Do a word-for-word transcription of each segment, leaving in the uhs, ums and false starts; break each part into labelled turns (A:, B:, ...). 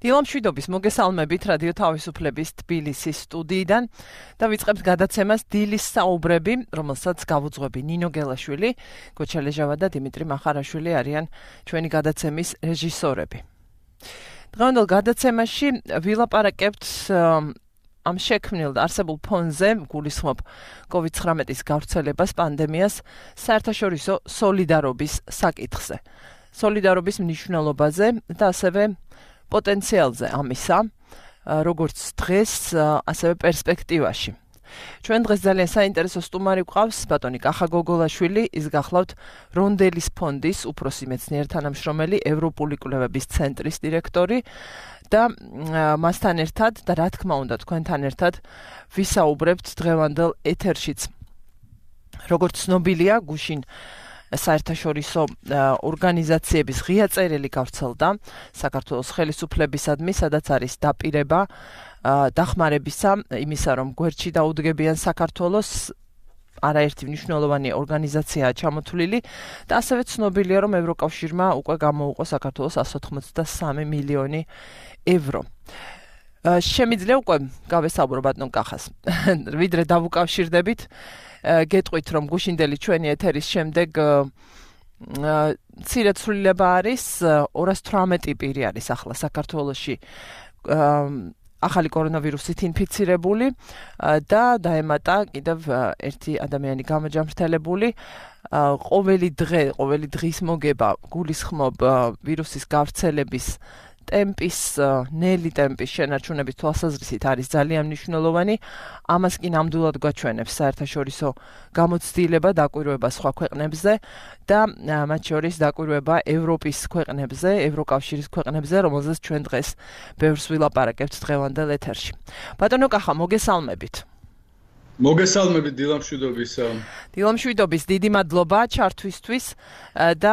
A: დილამშვიდობის მოგესალმებით რადიო თავისუფლების თბილისის სტუდიიდან და ვიწყებთ გადაცემას დილის საუბრები, რომელსაც გავუძღვები ნინო გელაშვილი, გოჩა ლეჟავა და დიმიტრი მახარაშვილი არიან ჩვენი გადაცემის რეჟისორები. დღევანდელ გადაცემაში ვილაპარაკებთ ამ შექმნილ არსებულ ფონზე გულისხმობ კოვიდ ცხრამეტის გავრცელებას, პანდემიას, საერთაშორისო სოლიდარობის საკითხზე. სოლიდარობის მნიშვნელობაზე და ასევე პოტენციალზე ამისა, როგორც დღეს, ასევე პერსპექტივაში. ჩვენ დღეს ძალიან საინტერესო სტუმარი გვყავს, ბატონი კახა გოგოლაშვილი, ის გახლავთ რონდელის ფონდის უფროსი მეცნიერ-თანამშრომელი, ევროპული კვლევების ცენტრის დირექტორი და მასთან ერთად და რა თქმა უნდა თქვენთან ერთად ვისაუბრებთ დღევანდელ ეთერშიც. როგორც ცნობილია, გუშინ საერთაშორისო ორგანიზაციების ღია წერილი გავრცელდა საქართველოს ხელისუფლებისადმი, სადაც არის დაპირება დახმარებისა იმისა, რომ გვერდში დაუდგებიან საქართველოს არაერთი მნიშვნელოვანი ორგანიზაციაა ჩამოთვლილი და ასევე ცნობილია, რომ ევროკავშირმა უკვე გამოუყო საქართველოს εκατს ოცდასამი მილიონი ევრო. შემიძლია უკვე გავესაუბრო ბატონ კახას, ვიდრე დავუკავშირდებით, გეტყვით, რომ გუშინდელი ჩვენი ეთერის შემდეგ მცირე ცვლილება არის, ორას თვრამეტი პირი არის ახლა საქართველოში ახალი კორონავირუსით ინფიცირებული და დაემატა კიდევ ერთი ადამიანი გამოჯამრთელებული. ყოველი დღე, ყოველი დღის მოგება გულისხმობ ვირუსის გავრცელების ტემპის, ნელი ტემპის შენარჩუნების თვალსაზრისით არის ძალიან მნიშვნელოვანი. ამას კი ნამდვილად გვაჩვენებს საერთაშორისო გამოცდილება დაკვირვება სხვა ქვეყნებზე და მათ შორის დაკვირვება ევროპის ქვეყნებზე, ევროკავშირის ქვეყნებზე, რომელზეც ჩვენ დღეს ბევრს ვილაპარაკებთ დღევანდელ ეთერში. ბატონო კახა, მოგესალმებით.
B: მოგესალმებით დილამშვიდობის.
A: დილამშვიდობის, დიდი მადლობა ჩართვისთვის და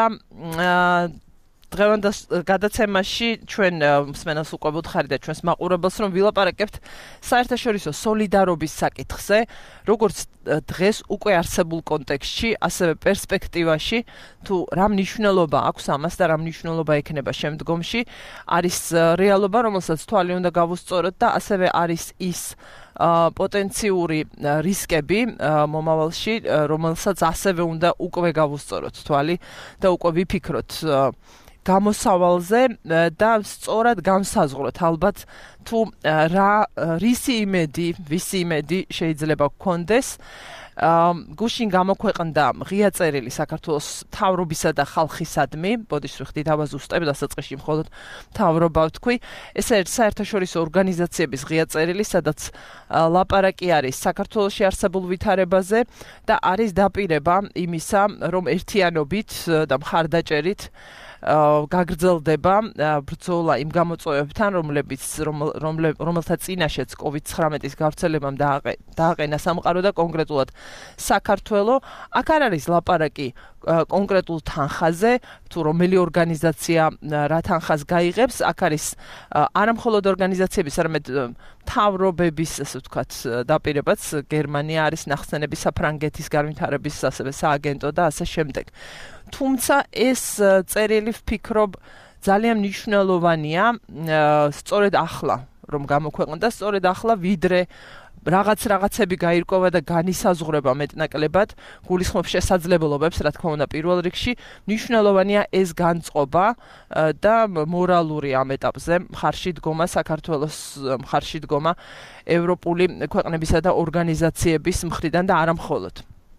A: დღევანდელ გადაცემაში ჩვენ მსმენელს უკვე ვუთხარი და ჩვენს მაყურებელს, რომ ვილაპარაკებთ საერთაშორისო სოლიდარობის საკითხზე, როგორც დღეს უკვე არსებულ კონტექსტში, ასევე პერსპექტივაში, თუ რა მნიშვნელობა აქვს ამას და რა მნიშვნელობა ექნება შემდგომში, არის რეალობა, რომელსაც თვალი უნდა გავუსწოროთ და ასევე არის ის პოტენციური რისკები მომავალში, რომელსაც ასევე უნდა უკვე გავუსწოროთ თვალი და უკვე ვიფიქროთ გამოსავალზე და სწორად განსაზღვროთ ალბათ თუ რა რისი იმედი, ვისი იმედი შეიძლება გქონდეს. გუშინ გამოქვეყნდა ღია წერილი საქართველოს მთავრობისა და ხალხისადმი, ბოდიშს ვიხდით ავაზუსტებ დასაწყისში მხოლოდ მთავრობა ვთქვი. ეს არის საერთაშორისო ორგანიზაციების ღია წერილი, სადაც ლაპარაკი არის საქართველოში არსებულ ვითარებაზე და არის დაპირება იმისა, რომ ერთიანობით და მხარდაჭერით გაგრძელდება ბრძოლა იმ გამოწვევებთან, რომლებიც რომელთა წინაშეც კოვიდ ცხრამეტის გავრცელებამ დააყენა სამყარო და კონკრეტულად საქართველო. აქ არ არის ლაპარაკი კონკრეტულ თანხაზე, თუ რომელი ორგანიზაცია რა თანხას გაიღებს, აქ არის არა მხოლოდ ორგანიზაციების, არამედ მთავრობების, ასე ვთქვათ, დაპირებაც. გერმანია არის ნახსენები, საფრანგეთის განვითარების ასევე სააგენტო და ასე შემდეგ. თუმცა ეს წერილი ვფიქრობ ძალიან მნიშვნელოვანია, სწორედ ახლა რომ გამოქვეყნდა, სწორედ ახლა ვიდრე რაღაც რაღაცები გაირკვევა და განისაზღვრება მეტნაკლებად, გულისხმობ შესაძლებლობებს, რა თქმა უნდა, პირველ რიგში მნიშვნელოვანია ეს განწყობა და მორალური ამ ეტაპზე მხარში დგომა საქართველოს მხარში დგომა ევროპული ქვეყნებისა და ორგანიზაციების მხრიდან და არა მხოლოდ.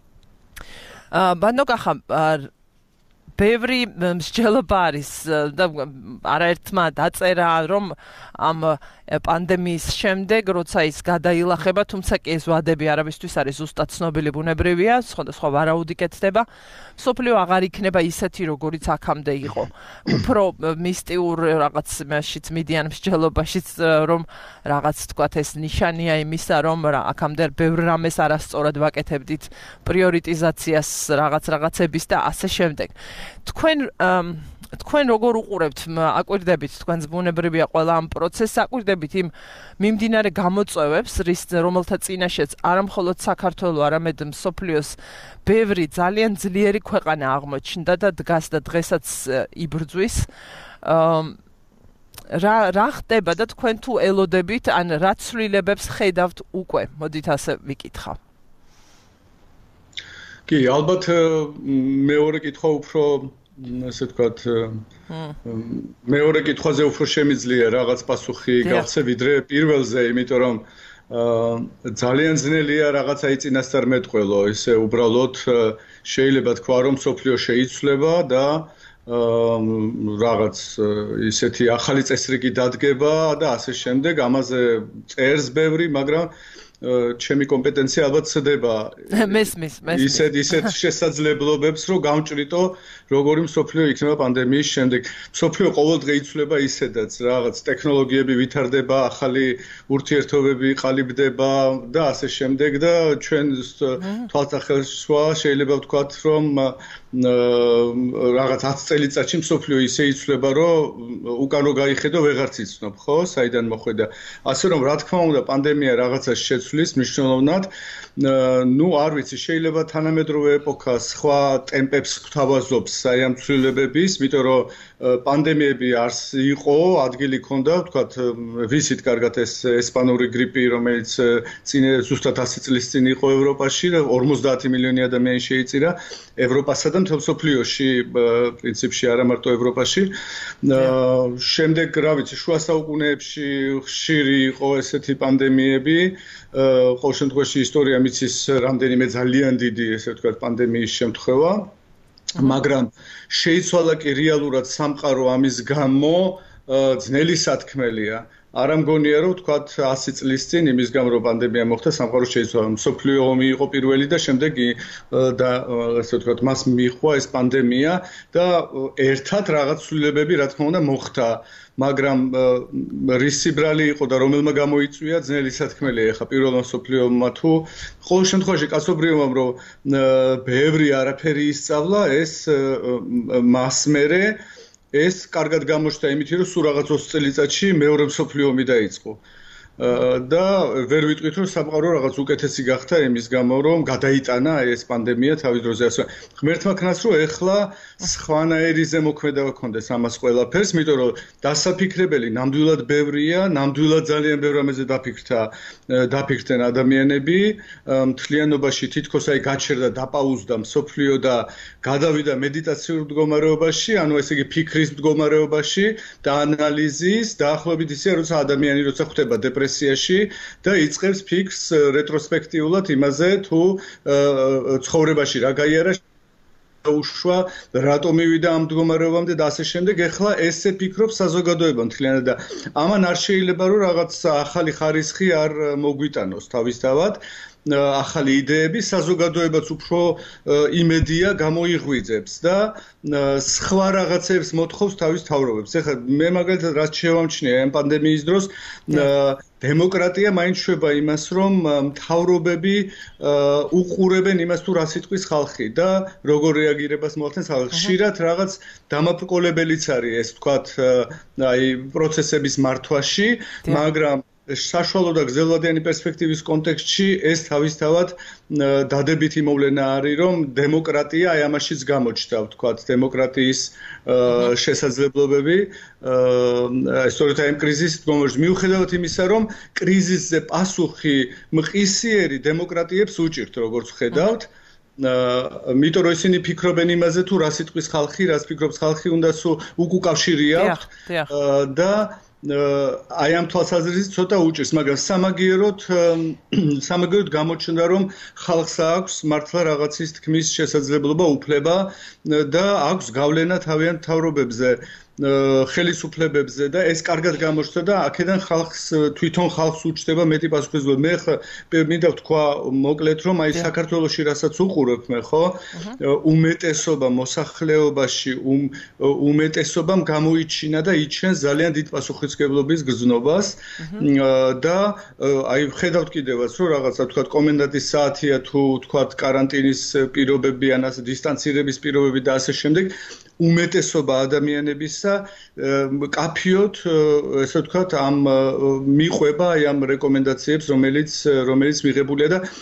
A: ბატონო კახა, ბევრი მსჯელობა არის და არაერთმა დაწერა, რომ ამ პანდემიის შემდეგ, როცა ის გადაილახება, თუმცა კი ეს ვადები არავისთვის არის ზუსტად ცნობილი, ბუნებრივია, სხვადასხვა ვარაუდი კეთდება. მსოფლიო აღარ იქნება ისეთი, როგორიც აქამდე იყო. უფრო მისტიურ რაღაც მაშიც მიდიან მსჯელობაშიც, რომ რაღაც თქვათ ეს ნიშანია იმისა, რომ აქამდე ბევრ რამეს არასწორად ვაკეთებდით, პრიორიტიზაციას რაღაც რაღაცების და ასე შემდეგ. თქვენ თქვენ როგორ უყურებთ, აკვირდებით თქვენს ბუნებრივია ყველა ამ პროცესს, აკვირდებით იმ მიმდინარე გამოწვევებს, რის რომელთა წინაშეც არა მხოლოდ საქართველო, არამედ მსოფლიოს ბევრი ძალიან ძლიერი ქვეყანა აღმოჩნდა და დგას და დღესაც იბრძვის. რა რა ხდება და თქვენ თუ ელოდებით ან რა ცვლილებებს ხედავთ უკვე? მოდით ასე ვიკითხავ.
B: კი, ალბათ მეორე კითხვა უფრო ასე ვთქვათ მეორე კითხვაზე უფრო შემიძლია რაღაც პასუხი გავცე ვიდრე პირველზე, იმიტომ რომ ძალიან ძნელია რაღაცა იწინასწარ მეტყველო, ისე უბრალოდ შეიძლება თქვა რომ სოფლიო შეიცვლება და რაღაც ისეთი ახალი წესრიგი დადგება და ასე შემდეგ, ამაზე წერს ბევრი, მაგრამ ჩემი კომპეტენცია ალბათ ცდება
A: მესმის მესმის
B: ისეთ ისეთ შესაძლებლობებს რომ გამჭრიტო როგორი მსოფლიო იქნება პანდემიის შემდეგ. მსოფლიო ყოველდღე იცვლება ისედაც რაღაც ტექნოლოგიები ვითარდება, ახალი ურთიერთობები ყალიბდება და ასე შემდეგ და ჩვენ თვალსახელსვა შეიძლება ვთქვათ რომ რაღაც ათი წელიწადში მსოფლიო ისე იცვლება რომ უკან რო გაიხედო ვეღარც იცნობ, ხო? საიდან მოხვედა. ასე რომ რა თქმა უნდა პანდემია რაღაცას შეცვლის მნიშვნელოვნად. ნუ არ ვიცი, შეიძლება თანამედროვე ეპოქა სხვა ტემპებს გვთავაზობს აი ამ ცვლილებების, იმიტომ რომ პანდემიები არც იყო, ადგილი ჰქონდა, ვთქვათ, ვიცით კარგად ეს ესპანური გრიპი, რომელიც წინ ზუსტად ასი წლის წინ იყო ევროპაში და ორმოცდაათი მილიონი ადამიანი შეიწირა ევროპასა და მთელ მსოფლიოში, პრინციპში არა მარტო ევროპაში. შემდეგ, რა ვიცი, შუა საუკუნეებში ხშირი იყო ესეთი პანდემიები. ყოველ შემთხვევაში ისტორია მიცის რამდენიმე ძალიან დიდი, ესე ვთქვათ, პანდემიის შემთხვევა, მაგრამ შეიცვალა კი რეალურად სამყარო ამის გამო ძნელი სათქმელია. არა მგონია რომ ვთქვათ ასი წლის წინ იმის გამო რომ პანდემია მოხდა სამყარო შეიცვალა. მსოფლიო ომი იყო პირველი და შემდეგ და ასე ვთქვათ მას მიხვა ეს პანდემია და ერთად რაღაც ცვლილებები რა თქმა უნდა მოხდა. მაგრამ რის ბრალი იყო და რომელმა გამოიწვია ძნელი სათქმელია ახლა პირველმა მსოფლიო ომმა თუ ყოველ შემთხვევაში კაცობრიობამ რომ ბევრი არაფერი ისწავლა ეს მას მერე ეს კარგად გამოჩნდა იმით რომ სულ რაღაც ოცი წელიწადში მეორე მსოფლიო ომი დაიწყო. და ვერ ვიტყვით რომ სამყარო რაღაც უკეთესი გახდა იმის გამო რომ გადაიტანა ეს პანდემია თავის დროზე ასე. ღმერთმა ქნას რომ ეხლა სხვანაირი ზემოქმედება ქონდეს ამას ყველაფერს, იმიტომ რომ დასაფიქრებელი ნამდვილად ბევრია, ნამდვილად ძალიან ბევრ რამეზე დაფიქრდა დაფიქრდნენ ადამიანები, მთლიანობაში თითქოს აი გაჩერდა, დაპაუზდა მსოფლიო და გადავიდა მედიტაციურ მდგომარეობაში, ანუ ესე იგი ფიქრის მდგომარეობაში და ანალიზის, დაახლოებით ისე როცა ადამიანი როცა ხვდება დეპრესიაში და იწყებს ფიქრს რეტროსპექტიულად იმაზე თუ ცხოვრებაში რა გაიარა უშვა რატო მივიდა ამ მდგომარეობამდე და ასე შემდეგ. ეხლა ესე ფიქრობს საზოგადოება მთლიანად და ამან არ შეიძლება რომ რაღაც ახალი ხარისხი არ მოგვიტანოს თავისთავად. ახალი იდეები საზოგადოებაც უფრო იმედია გამოიღვიძებს და სხვა რაღაცებს მოთხოვს თავის თავრობებს. ეხლა მე მაგალითად რაც შევამჩნია ამ პანდემიის დროს დემოკრატია მაინც შვება იმას, რომ მთავრობები უყურებენ იმას თუ რა სიტყვის ხალხი და როგორ რეაგირებას მოახდენს ხალხი. ხშირად რაღაც დამაბრკოლებელიც არის ეს ვთქვათ აი პროცესების მართვაში, მაგრამ საშუალო და გრძელვადიანი პერსპექტივის კონტექსტში ეს თავისთავად დადებითი მოვლენა არის, რომ დემოკრატია აი ამაშიც გამოჩნდა, ვთქვათ, დემოკრატიის შესაძლებლობები. სწორედ აი ამ კრიზისის მდგომარეობაში მიუხედავად იმისა, რომ კრიზისზე პასუხი მყისიერი დემოკრატიებს უჭირთ, როგორც ხედავთ. იმიტომ რომ ისინი ფიქრობენ იმაზე თუ რა სიტყვის ხალხი, რას ფიქრობს ხალხი, უნდა სულ უკუკავშირია და აი ამ თვალსაზრისით ცოტა უჭირს, მაგრამ სამაგიეროდ სამაგიეროდ გამოჩნდა რომ ხალხს აქვს მართლა რაღაცის თქმის შესაძლებლობა, უფლება და აქვს გავლენა თავიანთ მთავრობებზე, ხელისუფლებებზე და ეს კარგად გამოჩნდა და აქედან ხალხს თვითონ ხალხს უჩნდება მეტი პასუხისმგებლობა. მე ხა მინდა ვთქვა მოკლედ რომ აი საქართველოში რასაც უყურებ მე ხო უმეტესობა მოსახლეობაში უმეტესობამ გამოიჩინა და იჩენს ძალიან დიდ პასუხისმგებლობის გრძნობას და აი ხედავთ კიდევაც რომ რაღაცა ვთქვა კომენდანტის საათია თუ ვთქვა კარანტინის პირობები ან ასე დისტანცირების პირობები და ასე შემდეგ უმეტესობა ადამიანებისა კაფიოთ ესე ვთქვათ ამ მიყვება აი ამ რეკომენდაციებს რომელიც რომელიც მიღებულია და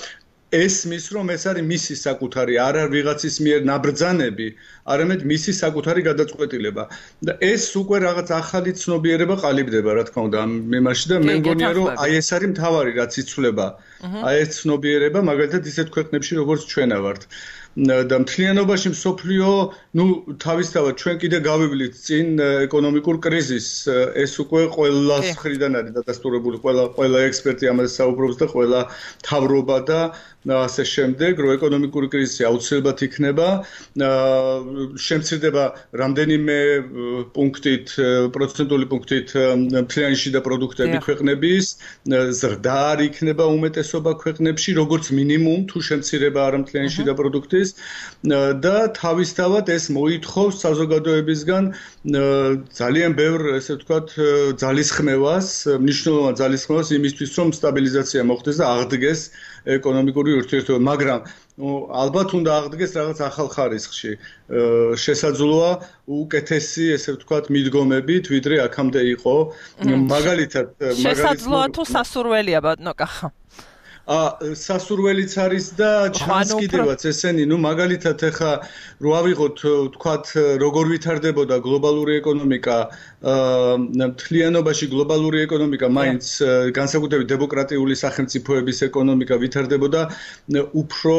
B: ესმის რომ ეს არის მისი საკუთარი, არ არ ვიღაცის მიერ ნაბრძანები, არამედ მისი საკუთარი გადაწყვეტილება. და ეს უკვე რაღაც ახალი ცნობიერება ყალიბდება, რა თქმა უნდა, ამ მიმარში და მე მგონია რომ აი ეს არის მთავარი რაც იცვლება. აი ეს ცნობიერება, მაგალითად ისეთ ქვეყნებში როგორც ჩვენა ვართ. და მთლიანობაში მსოფლიო, ну, თავისთავად ჩვენ კიდე გავივლით წინ ეკონომიკურ კრიზისს. ეს უკვე ყველას მხრიდან არის დადასტურებული, ყველა ყველა ექსპერტი ამაზე საუბრობს და ყველა მთავრობა და ასე შემდეგ, რომ ეკონომიკური კრიზისი აუცილებლად იქნება. შემცირდება რამდენიმე პუნქტით, პროცენტული პუნქტით მთლიანი შიდა პროდუქტები ქვეყნების, ზრდა არ იქნება უმეტესობა ქვეყნებში, როგორც მინიმუმ თუ შემცირება არა მთლიანი შიდა პროდუქტი და თავისთავად ეს მოითხოვს საზოგადოებისგან ძალიან ბევრ, ესე ვთქვათ, ძალისხმევას, მნიშვნელოვან ძალისხმევას იმისთვის, რომ სტაბილიზაცია მოხდეს და აღდგეს ეკონომიკური ურთიერთობა, მაგრამ ალბათ უნდა აღდგეს რაღაც ახალ ხარისხში. შესაძლოა უკეთესი, ესე ვთქვათ, მიდგომებით, ვიდრე აქამდე იყო. მაგალითად,
A: შესაძლოა თუ სასურველია, ბატონო კახა.
B: ა სასურველიც არის და ჩანს კიდევაც ესენი, ну მაგალითად ეხა რო ავიღოთ, ვთქვათ, როგორ ვითარდებოდა გლობალური ეკონომიკა, მთლიანობაში გლობალური ეკონომიკა, მაინც განსაკუთრებით დემოკრატიული სახელმწიფოების ეკონომიკა ვითარდებოდა უფრო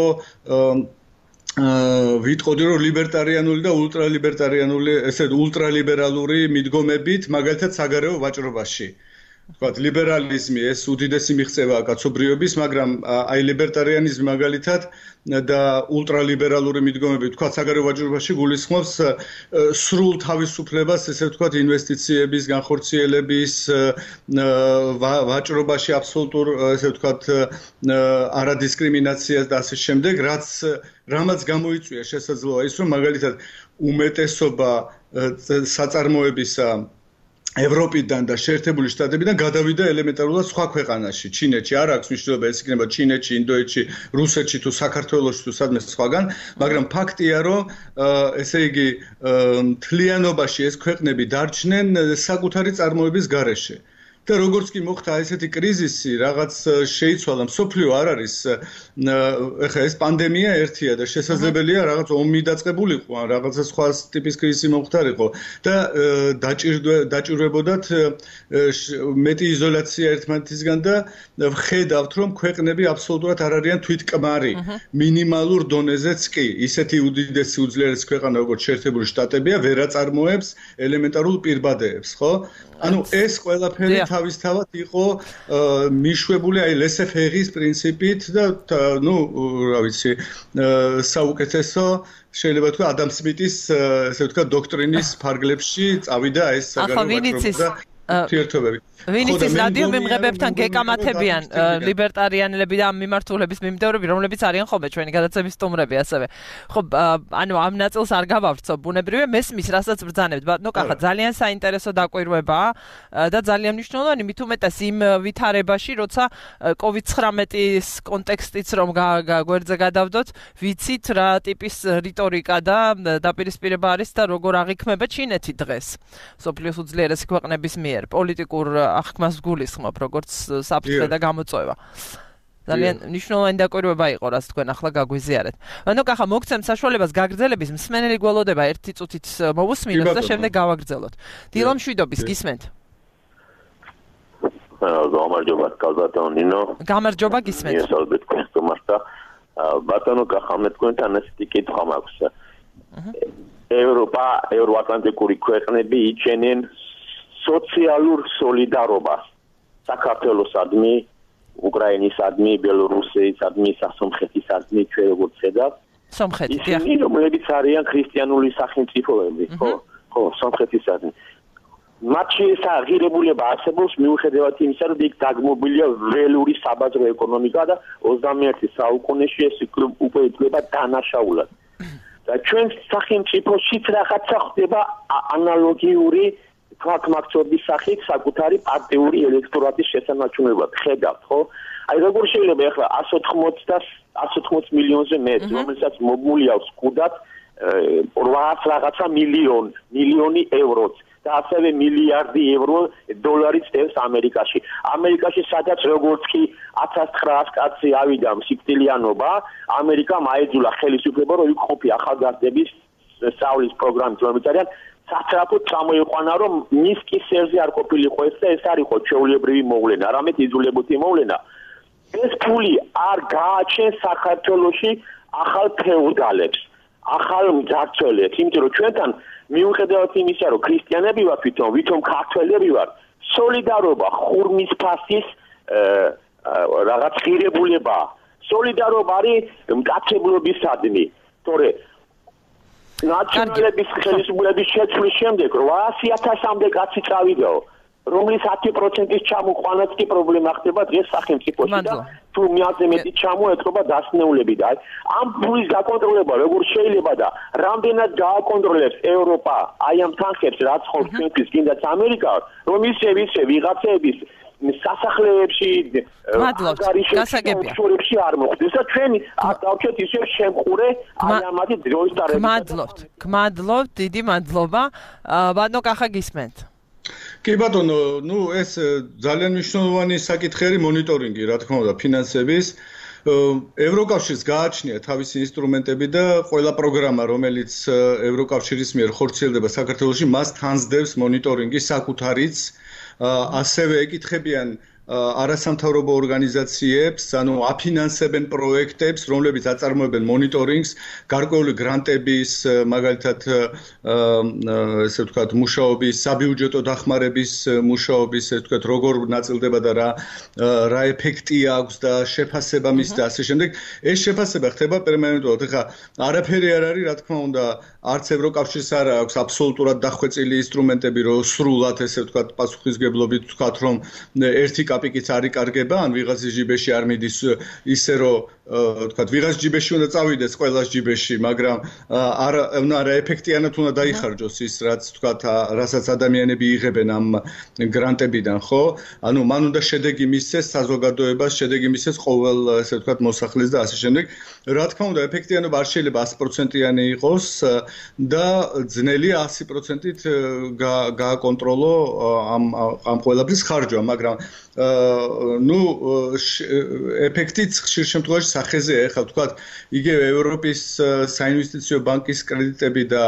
B: ვიტყოდი რომ ლიბერტარიანული და ულტრალიბერტარიანული, ესე ულტრალიბერალური მიდგომებით, მაგალითად საგარეო ვაჭრობაში. ვთქვათ, ლიბერალიზმი ეს უდიდესი მიღწევაა კაცობრიობის, მაგრამ აი ლიბერტარიანიზმი მაგალითად და ულტრალიბერალური მიდგომები, ვთქვათ, საგარეო ვაჭრობაში გულისხმობს სრულ თავისუფლებას, ესე ვთქვათ, ინვესტიციების განხორციელების, ვაჭრობაში აბსოლუტურ, ესე ვთქვათ, არადისკრიმინაციას და ასე შემდეგ, რაც რამაც გამოიწვია შესაძლოა ის, რომ მაგალითად უმეტესობა საწარმოებისა ევროპიდან და შეერთებული შტატებიდან გადავიდა ელემენტარულად სხვა ქვეყანაში, ჩინეთში. არ აქვს მნიშვნელობა, ეს იქნება ჩინეთში, ინდოეთში, რუსეთში თუ საქართველოში თუ სადმე სხვაგან, მაგრამ ფაქტია, რომ ესე იგი მთლიანობაში ეს ქვეყნები დარჩნენ საკუთარი წარმოების გარეშე. და როგორც კი მოხდა ესეთი კრიზისი, რაღაც შეიცვალა მსოფლიო არ არის, ეხლა ეს პანდემია ერთია და შესაძლებელია რაღაც ომი დაწყებულიყო, ან რაღაცა სხვა ტიპის კრიზისი მოხდარიყო და დაჭირვებოდათ მეტი იზოლაცია ერთმანეთისგან და ვხედავთ, რომ ქვეყნები აბსოლუტურად არ არიან თვითკმარი, მინიმალურ დონეზეც კი, ისეთი უდიდესი უძლიერესი ქვეყანა როგორც შეერთებული შტატებია, ვერ აწარმოებს ელემენტარულ პირბადეებს, ხო? ანუ ეს ყველაფერი თავისთავად იყო მიშვებული აი ლესე-ფერის პრინციპით და ну, რა ვიცი, საუკეთესო შეიძლება თქვა ადამ სმიტის, ესე ვთქვა, დოქტრინის ფარგლებში წავიდა ეს საგარეო ვაჭრობა და ურთიერთობები.
A: ვინც ის რადიო მიმღებებთან გეკამათებიან ლიბერტარიანელები და ამ მიმართულების მიმდევრები, რომლებიც არიან ხოლმე ჩვენი გადაცემის სტუმრები ასევე. ხო, ანუ ამ ნაწილს არ გავავრცობ, ბუნებრივია მესმის, რასაც ბრძანებთ. ბატონო კახა, ძალიან საინტერესო დაკვირვებაა და ძალიან მნიშვნელოვანი, მით უმეტეს იმ ვითარებაში, როცა კოვიდ ცხრამეტის კონტექსტიც რომ გვერდზე გადავდოთ, ვიცით რა ტიპის რიტორიკა და დაპირისპირება არის და როგორ აღიქმება ჩინეთი დღეს. მსოფლიოს უძლიერესი ქვეყნების მიერ პოლიტიკურ აღქმას გულისხმობ, როგორც საფრთხე და გამოწვევა. ძალიან მნიშვნელოვანი დაკვირვება იყო, რაც თქვენ ახლა გაგვიზიარეთ. ანუ კახა, მოგცემთ საშუალებას გაგრძელების, მსმენელი გველოდება ერთი წუთით მოვუსმინოთ და შემდეგ გავაგრძელოთ. დილა მშვიდობის, გისმენთ?
C: გამარჯობა, კალბატონო ნინო.
A: გამარჯობა, გისმენთ.
C: მიესალმებით თქვენს სტუმარს და ბატონო კახა, მე თქვენთან ესეთი კითხვა მაქვს. ევროპა, ევროატლანტიკური ქვეყნები იჩენენ სოციალურ სოლიდარობას საქართველოსადმი, უკრაინისადმი, ბელორუსიისადმი, სომხეთისადმი, ჩვენ როგორც ხედავთ.
A: სომხეთი, დიახ.
C: ისინი, რომლებიც არიან ქრისტიანული სახელმწიფოები, ხო? ხო, სომხეთისადმი. მათში ეს აღირებულება არსებობს მიუხედავად იმისა, რომ იქ დაგმობილია ველური საბაზრო ეკონომიკა და ოცდამეერთე საუკუნეში ეს უკვე ითვლება დანაშაულად. და ჩვენ სახელმწიფოშიც რაღაცა ხდება ანალოგიური თვალთმაქცობის სახით საკუთარი პარტიული ელექტორატის შესანარჩუნებლად. ხედავთ, ხო? აი როგორ შეიძლება ახლა εκατს ოთხმოცი და εκατს ოთხმოცი მილიონზე მეტ, რომელსაც მობმული აქვს კუდად რვაას რაღაცა მილიონ, მილიონი ევროც. და ასევე მილიარდი ევრო დოლარიც დევს ამერიკაში. ამერიკაში სადაც როგორც კი ათას ცხრაას კაცი ავიდა სიკვდილიანობა, ამერიკამ აიძულა ხელისუფლება, რომ იქ ყოფი ახალგაზრდების სწავლის პროგრამით, რომელიც არიან საცრაფოდ წამოიყვანა, რომ მის კისერზე არ ყოფილიყო ეს და ეს არ იყო ჩვეულებრივი მოვლენა, არამედ იძულებითი მოვლენა. ეს ფული არ გააჩენს საქართველოში ახალ ფეოდალებს, ახალ მძარცველებს, იმიტომ რომ ჩვენთან მიუხედავად იმისა, რომ ქრისტიანები ვართ თვითონ, ვითომ ქართველები ვართ, სოლიდარობა ხურმის ფასის რაღაც ღირებულება. სოლიდარობა არის მკაცებლობისადმი, თორე ნაციონალების ხელისუფლების შეცვლის შემდეგ რვაასი ათასამდე კაცი წავიდაო, რომლის ათი პროცენტის ჩამოყვანაც კი პრობლემა ხდება დღეს სახელმწიფოში და თუ მეათე მეტი ჩამოეთრობა დასნეულები და ამ ფულის გაკონტროლება როგორ შეიძლება და რამდენად გააკონტროლებს ევროპა აი ამ თანხებს რაც ხო ჩვენთვის კიდაც ამერიკა რომ ისე ისე ვიღაცების სასახლეებში გასაგებია არ მოხდეს და ჩვენ არ დავჭერთ ისე შემხურე აი ამათი დროის დარებით.
A: გმადლობთ, გმადლობთ, დიდი მადლობა. ბატონო კახა გისმენთ.
B: კი ბატონო, ნუ ეს ძალიან მნიშვნელოვანი საკითხი არის მონიტორინგი, რა თქმა უნდა, ფინანსების. ევროკავშირს გააჩნია თავისი ინსტრუმენტები და ყველა პროგრამა, რომელიც ევროკავშირის მიერ ხორციელდება საქართველოში, მას თანსდევს მონიტორინგი საკუთარიც. ასევე ეკითხებიან არასამთავრობო ორგანიზაციებს, ანუ აფინანსებენ პროექტებს, რომლებიც აწარმოებენ მონიტორინგს, გარკვეული გრანტების, მაგალითად, ესე ვთქვათ, მუშაობის, საბიუჯეტო დახმარების მუშაობის, ესე ვთქვათ, როგორ ნაწილდება და რა რა ეფექტი აქვს და შეფასება მის და ასე შემდეგ. ეს შეფასება ხდება პერმანენტულად. ეხლა არაფერი არ არის, რა თქმა უნდა, არც ევროკავშირს არ აქვს აბსოლუტურად დახვეწილი ინსტრუმენტები, რომ სრულად, ესე ვთქვათ, პასუხისგებლობით ვთქვათ, რომ ერთი კაპიკიც არ იკარგება, ან ვიღაცის ჯიბეში არ მიდის ისე, რომ ვთქვათ, ვიღაც ჯიბეში უნდა წავიდეს ყველას ჯიბეში, მაგრამ არ არა ეფექტიანად უნდა დაიხარჯოს ის, რაც ვთქვათ, რასაც ადამიანები იღებენ ამ გრანტებიდან, ხო? ანუ მან უნდა შედეგი მისცეს საზოგადოებას, შედეგი მისცეს ყოველ, ესე ვთქვათ, მოსახლეს და ასე შემდეგ. რა თქმა უნდა, ეფექტიანობა არ შეიძლება ათი პროცენტიანი იყოს და ძნელია ათი პროცენტით გააკონტროლო ამ ამ ყველაფრის ხარჯვა, მაგრამ ну ეფექტიც ხშირ შემთხვევაში სახეზეა, ეხლა ვთქვათ, იგივე ევროპის საინვესტიციო ბანკის კრედიტები და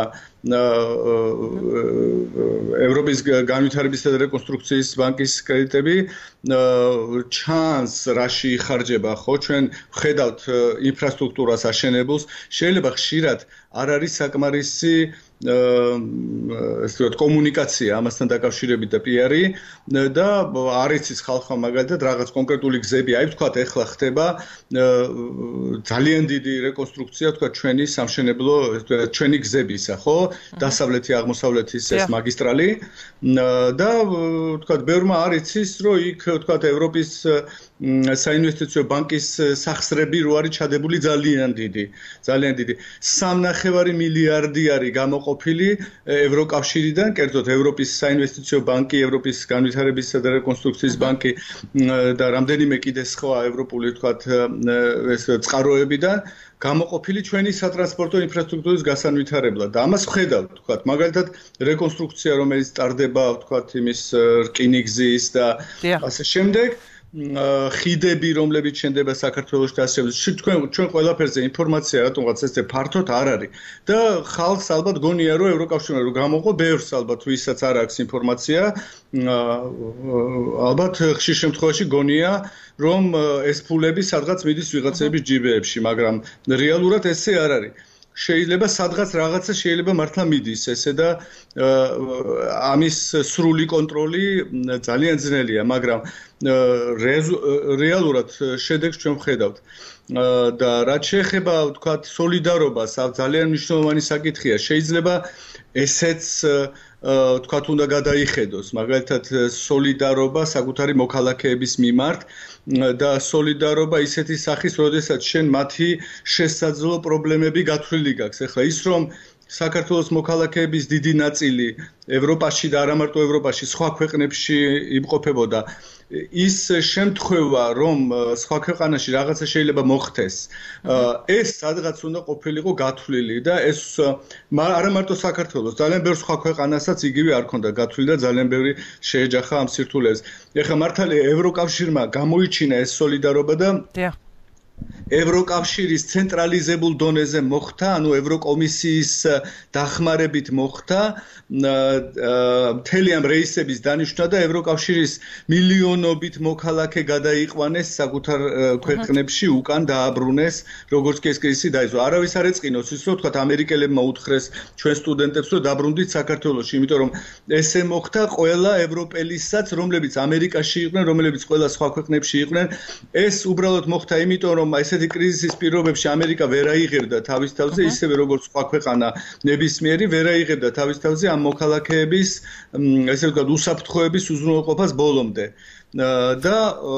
B: ევროპის განვითარებისა და რეკონსტრუქციის ბანკის კრედიტები ჩანს რაში იხარჯება, ხო? ჩვენ ვხედავთ ინფრასტრუქტურას აშენებულს, შეიძლება ხშირად არ არის საკმარისი ესე ვთქვათ, კომუნიკაცია ამასთან დაკავშირებით და პიარი და არ იცის ხალხმა მაგალითად რაღაც კონკრეტული გზები, აი ვთქვათ, ეხლა ხდება ძალიან დიდი რეკონსტრუქცია, ვთქვათ, ჩვენი სამშენებლო, ჩვენი გზებისა, ხო? დასავლეთი, აღმოსავლეთის ეს მაგისტრალი და ვთქვათ, ბევრმა არ იცის, რომ იქ ვთქვათ, ევროპის საინვესტიციო ბანკის სახსრები რო არის ჩადებული ძალიან დიდი, ძალიან დიდი. სამნახევარი მილიარდი არის გამოყოფილი ევროკავშირიდან, კერძოდ ევროპის საინვესტიციო ბანკი, ევროპის განვითარებისა და რეკონსტრუქციის ბანკი და რამდენიმე კიდე სხვა ევროპული, ვთქვათ, ეს წყაროებიდან გამოყოფილი ჩვენი სატრანსპორტო ინფრასტრუქტურის გასანვითარებლად. და ამას ვხედავთ, ვთქვათ, მაგალითად, რეკონსტრუქცია, რომელიც ტარდება, ვთქვათ, იმის რკინიგზის და ასე შემდეგ. ხიდები, რომლებიც შენდება საქართველოში და ასე ჩვენ ჩვენ ყველაფერზე ინფორმაცია რატომღაც ესე ფართოდ არ არის და ხალხს ალბათ გონია რომ ევროკავშირმა რომ გამოყო ბევრს ალბათ ვისაც არ აქვს ინფორმაცია ალბათ ხშირ შემთხვევაში გონია რომ ეს ფულები სადღაც მიდის ვიღაცების ჯიბეებში, მაგრამ რეალურად ესე არ არის. შეიძლება სადღაც რაღაცა შეიძლება მართლა მიდის ესე და ამის სრული კონტროლი ძალიან ძნელია, მაგრამ რეალურად შედეგს ჩვენ ვხედავთ. და რაც შეეხება, ვთქვათ, სოლიდარობას, ძალიან მნიშვნელოვანი საკითხია. შეიძლება ესეც ვთქვათ, უნდა გადაიხედოს, მაგალითად, სოლიდარობა საკუთარი მოქალაქეების მიმართ და სოლიდარობა ისეთი სახის, როდესაც შენ მათი შესაძლო პრობლემები გათვლილი გაქვს. ეხლა ის რომ საქართველოს მოქალაქეების დიდი ნაწილი ევროპაში და არა მარტო ევროპაში, სხვა ქვეყნებში იმყოფებოდა. ის შემთხვევა, რომ სხვა ქვეყანაში რაღაცა შეიძლება მოხდეს, ეს სადღაც უნდა ყოფილიყო გათვლილი და ეს არა მარტო საქართველოს, ძალიან ბევრ სხვა ქვეყანასაც იგივე არ ქონდა გათვლილი და ძალიან ბევრი შეეჯახა ამ სირთულეებს. ეხლა მართალია ევროკავშირმა გამოიჩინა ეს სოლიდარობა და ევროკავშირის ცენტრალიზებულ დონეზე მოხდა, ანუ ევროკომისიის დახმარებით მოხდა მთელი ამ რეისების დანიშვნა და ევროკავშირის მილიონობით მოქალაქე გადაიყვანეს საკუთარ ქვეყნებში, უკან დააბრუნეს, როგორც კი ეს კრიზისი დაიწყო. არავის არ ეწყინოს ის, რომ თქვათ ამერიკელებმა უთხრეს ჩვენ სტუდენტებს, რომ დაბრუნდით საქართველოში, იმიტომ რომ ესე მოხდა ყველა ევროპელისაც, რომლებიც ამერიკაში იყვნენ, რომლებიც ყველა სხვა ქვეყნებში იყვნენ. ეს უბრალოდ მოხდა იმიტომ, რომ ესეთი კრიზისის პირობებში ამერიკა ვერ აიღებდა თავის თავზე, ისევე როგორც სხვა ქვეყანა ნებისმიერი ვერ აიღებდა თავის თავზე ამ მოქალაქეების, ესე ვთქვათ, უსაფრთხოების უზრუნველყოფას ბოლომდე. და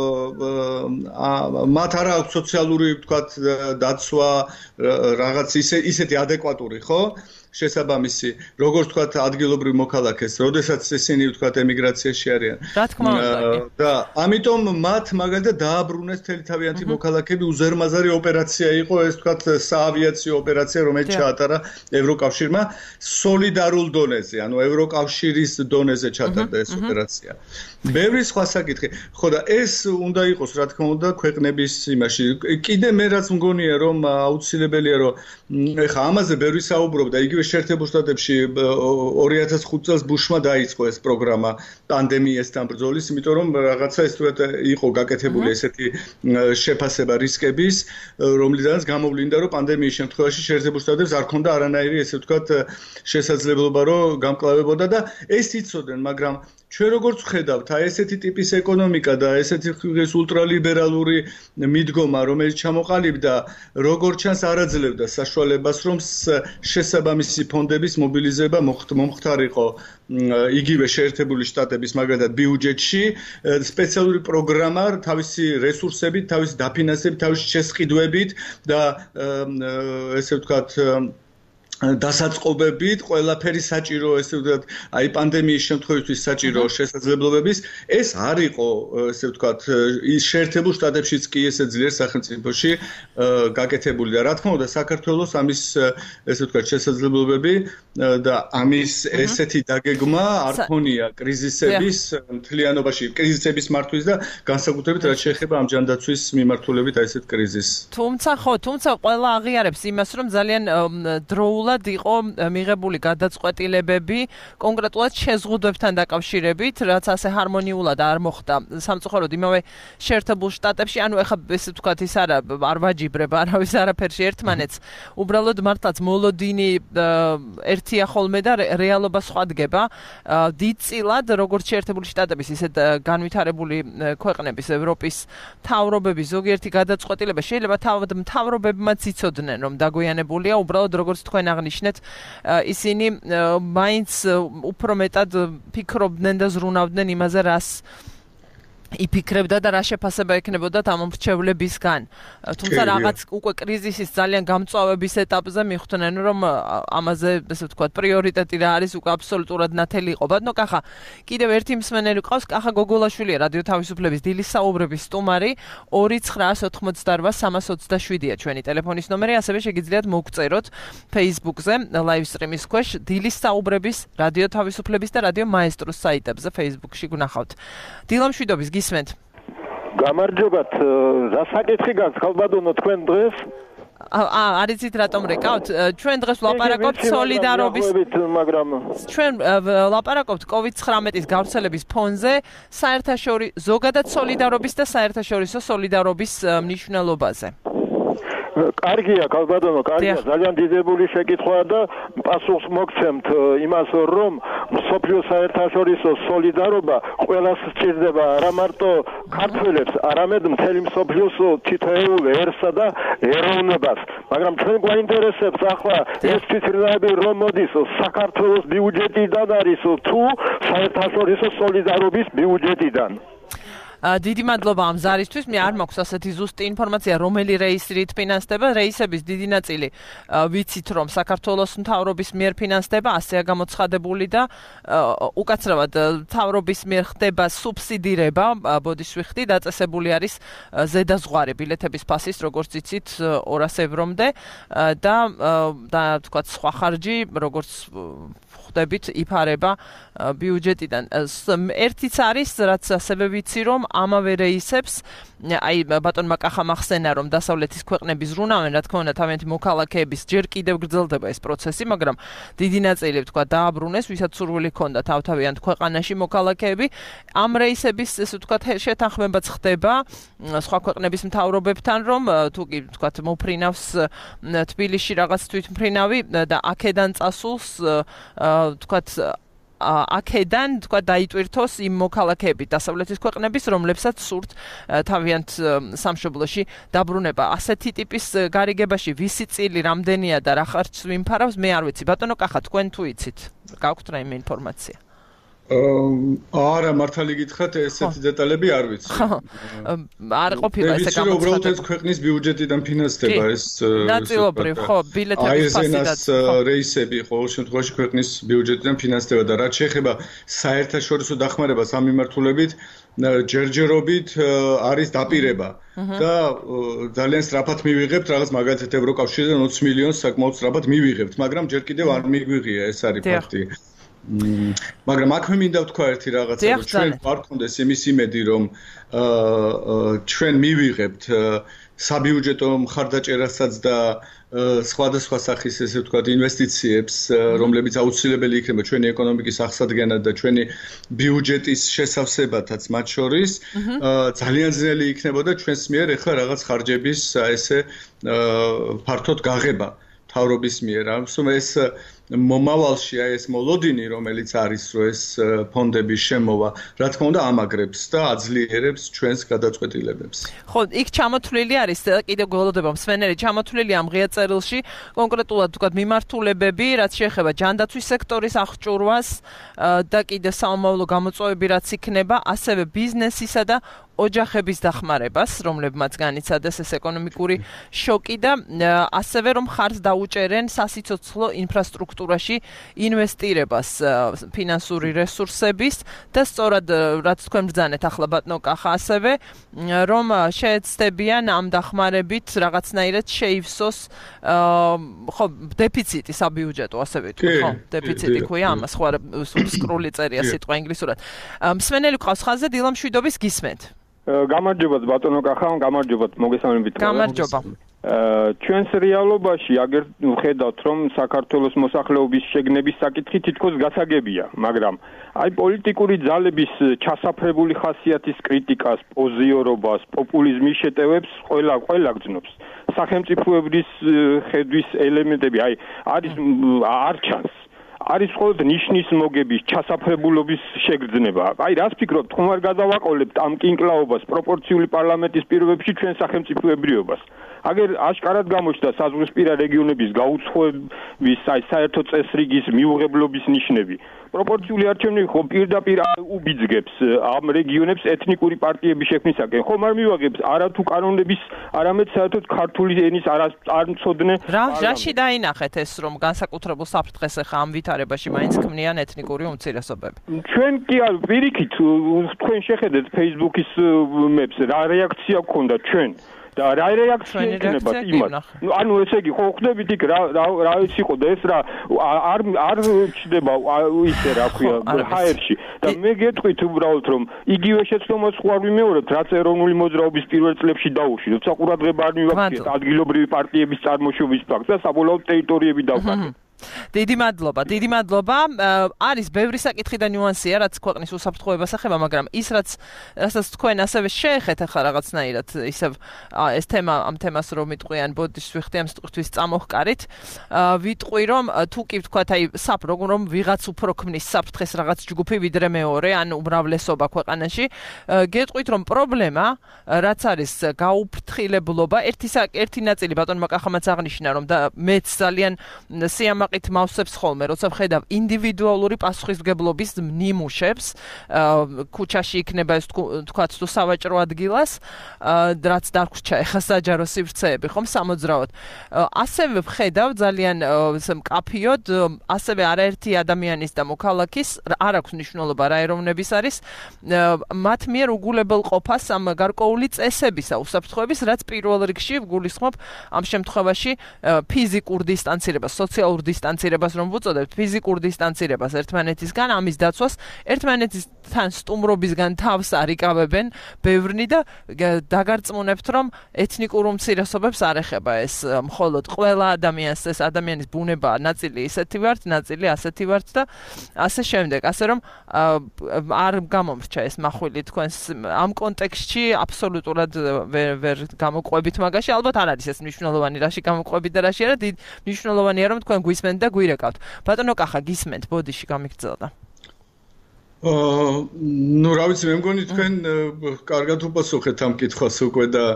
B: მათ არა აქვს სოციალური, ვთქვათ, დაცვა, რაღაც ისეთი ადეკვატური, ხო? შესაბამისი, როგორც თქვათ ადგილობრივ მოქალაქეს, როდესაც ისინი თქვათ ემიგრაციაში არიან.
A: რა თქმა უნდა.
B: და ამიტომ მათ მაგალითად დააბრუნეს მთელი თავიანთი მოქალაქეები, უზარმაზარი ოპერაცია იყო ეს თქვათ საავიაციო ოპერაცია, რომელიც ჩაატარა ევროკავშირმა სოლიდარულ დონეზე, ანუ ევროკავშირის დონეზე ჩატარდა ეს ოპერაცია. ბევრი სხვა საკითხი. ხო და ეს უნდა იყოს, რა თქმა უნდა, ქვეყნების იმაში. კიდე მე რაც მგონია, რომ აუცილებელია, რომ ეხა ამაზე ბევრი საუბრობდა, იგივე შეერთებულ შტატებში ორი ათას ხუთი წელს ბუშმა დაიწყო ეს პროგრამა პანდემიასთან ბრძოლის, იმიტომ რომ რაღაცა ეს თუეთ იყო გაკეთებული ესეთი შეფასება რისკების, რომლიდანაც გამოვლინდა, რომ პანდემიის შემთხვევაში შეერთებულ შტატებს არ ქონდა არანაირი, ესე ვთქვათ, შესაძლებლობა, რომ გამკლავებოდა და ეს იცოდნენ, მაგრამ ჩვენ როგორც ვხედავთ, აი ესეთი ტიპის ეკონომიკა და ესეთი ეს ულტრალიბერალური მიდგომა, რომელიც ჩამოყალიბდა, როგორც ჩანს არ აძლევდა საშუალებას, რომ შესაბამისი ფონდების მობილიზება მომხდარიყო იგივე შეერთებული შტატების მაგალითად ბიუჯეტში, სპეციალური პროგრამა თავისი რესურსებით, თავისი დაფინანსებით, თავისი შესყიდვებით და ესე ვთქვათ დასაწყობებით, ყველაფერი საჭირო, ესე ვთქვათ, აი პანდემიის შემთხვევისთვის საჭირო შესაძლებლობების, ეს არ იყო, ესე ვთქვათ, ის შეერთებულ შტატებშიც კი ესე ძლიერ სახელმწიფოში გაკეთებული და რა თქმა უნდა, საქართველოს ამის ესე ვთქვათ, შესაძლებლობები და ამის ესეთი დაგეგმა არ ქონია კრიზისების მთლიანობაში, კრიზისების მართვის და განსაკუთრებით რაც შეეხება ამ ჯანდაცვის მიმართულებით აი ესეთ კრიზისს.
A: თუმცა ხო, თუმცა ყველა აღიარებს იმას, რომ ძალიან დროულ იყო მიღებული გადაწყვეტილებები კონკრეტულად შეზღუდვებთან დაკავშირებით, რაც ასე ჰარმონიულად არ მოხდა. სამწუხაროდ იმავე შეერთებულ შტატებში, ანუ ეხლა ესე ვთქვათ, ის არა არ ვაჯიბრება არავის არაფერში ერთმანეთს. უბრალოდ მართლაც მოლოდინი ერთია ხოლმე და რეალობა სხვა დგება. დიდწილად როგორც შეერთებული შტატების, ისე განვითარებული ქვეყნების, ევროპის მთავრობების ზოგიერთი გადაწყვეტილება შეიძლება თავად მთავრობებმაც იცოდნენ, რომ დაგვიანებულია, უბრალოდ როგორც თქვენ აღნიშნეთ, ისინი მაინც უფრო მეტად ფიქრობდნენ და ზრუნავდნენ იმაზე, რას იფიქრებდა და რა შეფასება ექნებოდა დამომრჩევლებისგან. თუმცა რაღაც უკვე კრიზისის ძალიან გამწვავების ეტაპზე მიხვდნენ, რომ ამაზე, ესე ვთქვათ, პრიორიტეტი რა არის, უკვე აბსოლუტურად ნათელი იყო. ბატონო კახა, კიდევ ერთი მსმენელი ყავს, კახა გოგოლაშვილია, რადიო თავისუფლების დილის საუბრების სტუმარი, ორი ცხრაას ოთხმოცდარვა სამას ოცდაშვიდია ჩვენი ტელეფონის ნომერი, ასევე შეგიძლიათ მოგწეროთ Facebook-ზე, live stream-ის ქვეშ, დილის საუბრების, რადიო თავისუფლების და რადიო მაესტროს საიტებზე Facebook-ში გნახავთ. დილა მშვიდობის გისმენთ.
D: გამარჯობათ, რა საკითხი გაქვს ხალბადონო თქვენ დღეს?
A: აა, არიცით რატომ რეკავთ? ჩვენ დღეს ვლაპარაკობთ სოლიდარობის,
D: მაგრამ
A: ჩვენ ვლაპარაკობთ კოვიდ ცხრამეტის გავრცელების ფონზე, საერთაშორისო ზოგადად სოლიდარობის და საერთაშორისო სოლიდარობის მნიშვნელობაზე.
D: კარგია, ხალბადონო, კარგია, ძალიან დიდებული შეკითხვაა და პასუხს მოგცემთ იმას, რომ მსოფლიო საერთაშორისო სოლიდარობა ყველას სჭირდება, არა მარტო ქართველებს, არამედ მთელი მსოფლიოს თითოეულ ერსა და ეროვნებას. მაგრამ ჩვენ გვაინტერესებს ახლა ეს თვითრნაები რომ მოდის საქართველოს ბიუჯეტიდან არის თუ საერთაშორისო სოლიდარობის ბიუჯეტიდან?
A: დიდი მადლობა ამ ზარისთვის. მე არ მაქვს ასეთი ზუსტი ინფორმაცია, რომელი რეისი რით ფინანსდება. რეისების დიდი ნაწილი ვიცით, რომ საქართველოს მთავრობის მიერ ფინანსდება, ასეა გამოცხადებული და უკაცრავად მთავრობის მიერ ხდება სუბსიდირება, ბოდიშვიხტი დაწესებული არის ზედაზღვარი ბილეთების ფასის, როგორც იცით, ორას ევრომდე და და თქვათ სხვა ხარჯი, როგორც ხვდებით, იფარება ბიუჯეტიდან. ერთიც არის, რაც ასევე ვიცი, რომ ამავე რეისებს, აი ბატონმა კახამ ახსენა, რომ დასავლეთის ქვეყნების ზრუნავენ, რა თქმა უნდა, თავიანთი მოქალაქეების ჯერ კიდევ გრძელდება ეს პროცესი, მაგრამ დიდი ნაწილი თქვა დააბრუნეს, ვისაც სურვილი ჰქონდა თავთავიანთ ქვეყანაში მოქალაქეები. ამ რეისების, ესე ვთქვათ, შეთანხმებაც ხდება სხვა ქვეყნების მთავრობებთან, რომ თუ კი ვთქვათ, მოფრინავს თბილისში რაღაც თვითმფრინავი და აქედან წასულს ვთქვათ აქედან თქვა დაიტვირთოს იმ მოქალაქეები დასავლეთის ქვეყნების, რომლებსაც სურთ თავიანთ სამშობლოში დაბრუნება. ასეთი ტიპის გარიგებაში ვისი წილი რამდენია და რა ხარჯს ვიმფარავს, მე არ ვიცი. ბატონო კახა, თქვენ თუ იცით, გაქვთ რაიმე ინფორმაცია?
B: არა, მართალი გითხრათ, ესეთი დეტალები არ ვიცი.
A: არ ყოფილა ესე
B: გამოცხადება. უბრალოდ ეს ქვეყნის ბიუჯეტიდან ფინანსდება ეს
A: ნაწილობრივ, ხო, ბილეთების ფასიდან.
B: რეისები ყოველ შემთხვევაში ქვეყნის ბიუჯეტიდან ფინანსდება და რაც შეეხება საერთაშორისო დახმარებას ამ მიმართულებით, ჯერჯერობით არის დაპირება და ძალიან სწრაფად მივიღებთ, რაღაც მაგალითად ევროკავშირიდან ოცი მილიონს საკმაოდ სწრაფად მივიღებთ, მაგრამ ჯერ კიდევ არ მიგვიღია, ეს არის ფაქტი. მაგრამ აქვე მინდა ვთქვა ერთი რაღაცა, რომ ჩვენ არ გქონდეს იმის იმედი, რომ ჩვენ მივიღებთ საბიუჯეტო მხარდაჭერასაც და სხვადასხვა სახის, ესე ვთქვათ, ინვესტიციებს, რომლებიც აუცილებელი იქნება ჩვენი ეკონომიკის აღსადგენად და ჩვენი ბიუჯეტის შესავსებათაც მათ შორის, ძალიან ძნელი იქნებოდა ჩვენს მიერ ეხლა რაღაც ხარჯების ესე ფართოდ გაღება თავრობის მიერ. ამიტომ ეს მომავალში აი ეს მოლოდინი, რომელიც არის, რომ ეს ფონდების შემოვა, რა თქმა უნდა, ამაგრებს და აძლიერებს ჩვენს გადაწყვეტილებებს.
A: ხო, იქ ჩამოთვლილი არის, კიდევ გველოდება მსმენელი, ჩამოთვლილი ამ ღია წერილში, კონკრეტულად თქვათ მიმართულებები, რაც შეეხება ჯანდაცვის სექტორის აღჭურვას და კიდევ საომავლო გამოწვევები, რაც იქნება, ასევე ბიზნესისა და ოჯახების დახმარებას, რომლებმაც განიცადეს ეს ეკონომიკური შოკი და ასევე რომ ხარს დაუჭერენ სასიცოცხლო ინფრასტრუქტურაში ინვესტირებას ფინანსური რესურსების და სწორად რაც თქვენ ბრძანეთ ახლა ბატონო კახა ასევე რომ შეეცდებიან ამ დახმარებით რაღაცნაირად შეივსოს ხო დეფიციტი საბიუჯეტო ასე ვიტყვი ხო დეფიციტი ქვია ამას ხო არა სკრული წერია სიტყვა ინგლისურად მსმენელი ყავს ხაზზე დილა მშვიდობის გისმენთ
D: გამარჯობათ ბატონო კახა, გამარჯობათ მოგესალმებით.
A: გამარჯობა.
D: ჩვენს რეალობაში აგერ ვხედავთ, რომ საქართველოს მოსახლეობის შეგნების საკითხი თითქოს გასაგებია, მაგრამ აი პოლიტიკური ძალების ჩასაფრებული ხასიათის კრიტიკას, პოზიორობას, პოპულიზმის შეტევებს ყველა ყველა გძნობს. სახელმწიფოების ხედვის ელემენტები, აი არის არ ჩანს. არის მხოლოდ ნიშნის მოგების, ჩასაფრებულობის შეგრძნება. აი, რას ფიქრობთ, ხომ არ გადავაყოლებთ ამ კინკლაობას პროპორციული პარლამენტის პირობებში ჩვენ სახელმწიფოებრიობას? აგერ აშკარად გამოჩნდა საზღვრისპირა რეგიონების გაუცხოების, აი, საერთო წესრიგის მიუღებლობის ნიშნები. პროპორციული არჩევნები ხო პირდაპირ უბიძგებს ამ რეგიონებს ეთნიკური პარტიების შექმნისაკენ. ხომ არ მივაგებს არათუ კანონების, არამედ საერთოდ ქართული ენის არამცოდნე.
A: რა რაში დაინახეთ ეს რომ განსაკუთრებულ საფრთხეს ახლა ამ ვითარებაში მაინც ქმნიან ეთნიკური უმცირესობები?
D: ჩვენ კი არ პირიქით თქვენ შეხედეთ Facebook-ის მებს რა რეაქცია გქონდა ჩვენ და რა რეაქცია იქნება იმას. ანუ ესე იგი ხო ხვდებით იქ რა რა ის იყო და ეს რა არ არ ჩდება ისე რა ქვია ჰაერში და მე გეტყვით უბრალოდ რომ იგივე შეცდომას ხო არ ვიმეორებთ რაც ეროვნული მოძრაობის პირველ წლებში დაუშვით. საყურადღება არ მივაქციეთ ადგილობრივი პარტიების წარმოშობის ფაქტს და საბოლოოდ ტერიტორიები დავკარგეთ.
A: დიდი მადლობა, დიდი მადლობა. არის ბევრი საკითხი და ნიუანსია, რაც ქვეყნის უსაფრთხოებას ეხება, მაგრამ ის რაც რასაც თქვენ ასევე შეეხეთ ახლა რაღაცნაირად, ისევ ეს თემა ამ თემას რომ მიტყვიან ბოდიშვიხტი ამ სტყურთვის წამოჰკარით, ვიტყვი რომ თუ კი ვთქვათ, აი საფ როგორ რომ ვიღაც უფრო ქმნის საფრთხეს რაღაც ჯგუფი ვიდრე მეორე, ან უმრავლესობა ქვეყანაში, გეტყვით რომ პრობლემა, რაც არის გაუფრთხილებლობა, ერთი ერთი ნაწილი ბატონმა კახამაც აღნიშნა, რომ და მეც ძალიან სიამაყით მავსებს ხოლმე, როცა ვხედავ ინდივიდუალური პასუხისმგებლობის ნიმუშებს, ქუჩაში იქნება ეს თქვათ თუ სავაჭრო ადგილას, რაც დარგვჭა ეხა საჯარო სივრცეები, ხომ სამოძრაოდ. ასევე ვხედავ ძალიან მკაფიოდ, ასევე არაერთი ადამიანის და მოქალაქის არ აქვს მნიშვნელობა რა ეროვნების არის, მათ მიერ უგულებელ ყოფას ამ გარკვეული წესებისა უსაფრთხოების, რაც პირველ რიგში გულისხმობ ამ შემთხვევაში ფიზიკურ დისტანცირებას, სოციალურ დისტანცირებას რომ ვუწოდებთ, ფიზიკურ დისტანცირებას ერთმანეთისგან, ამის დაცვას, ერთმანეთისთან სტუმრობისგან თავს არიკავებენ ბევრნი და დაგარწმუნებთ, რომ ეთნიკურ უმცირესობებს არ ეხება ეს მხოლოდ ყველა ადამიანს, ეს ადამიანის ბუნება, ნაწილი ისეთი ვართ, ნაწილი ასეთი ვართ და ასე შემდეგ, ასე რომ არ გამომრჩა ეს მახვილი თქვენს ამ კონტექსტში აბსოლუტურად ვერ ვერ გამოყვებით მაგაში, ალბათ არ არის ეს მნიშვნელოვანი რაში გამოყვებით და რაში არა, დიდ მნიშვნელოვანია რომ თქვენ გვისმენთ და გვირეკავთ. ბატონო კახა, გისმენთ, ბოდიში გამიგრძელდა.
B: აა, ნუ რა ვიცი, მე მგონი თქვენ კარგად უპასუხეთ ამ კითხვას უკვე და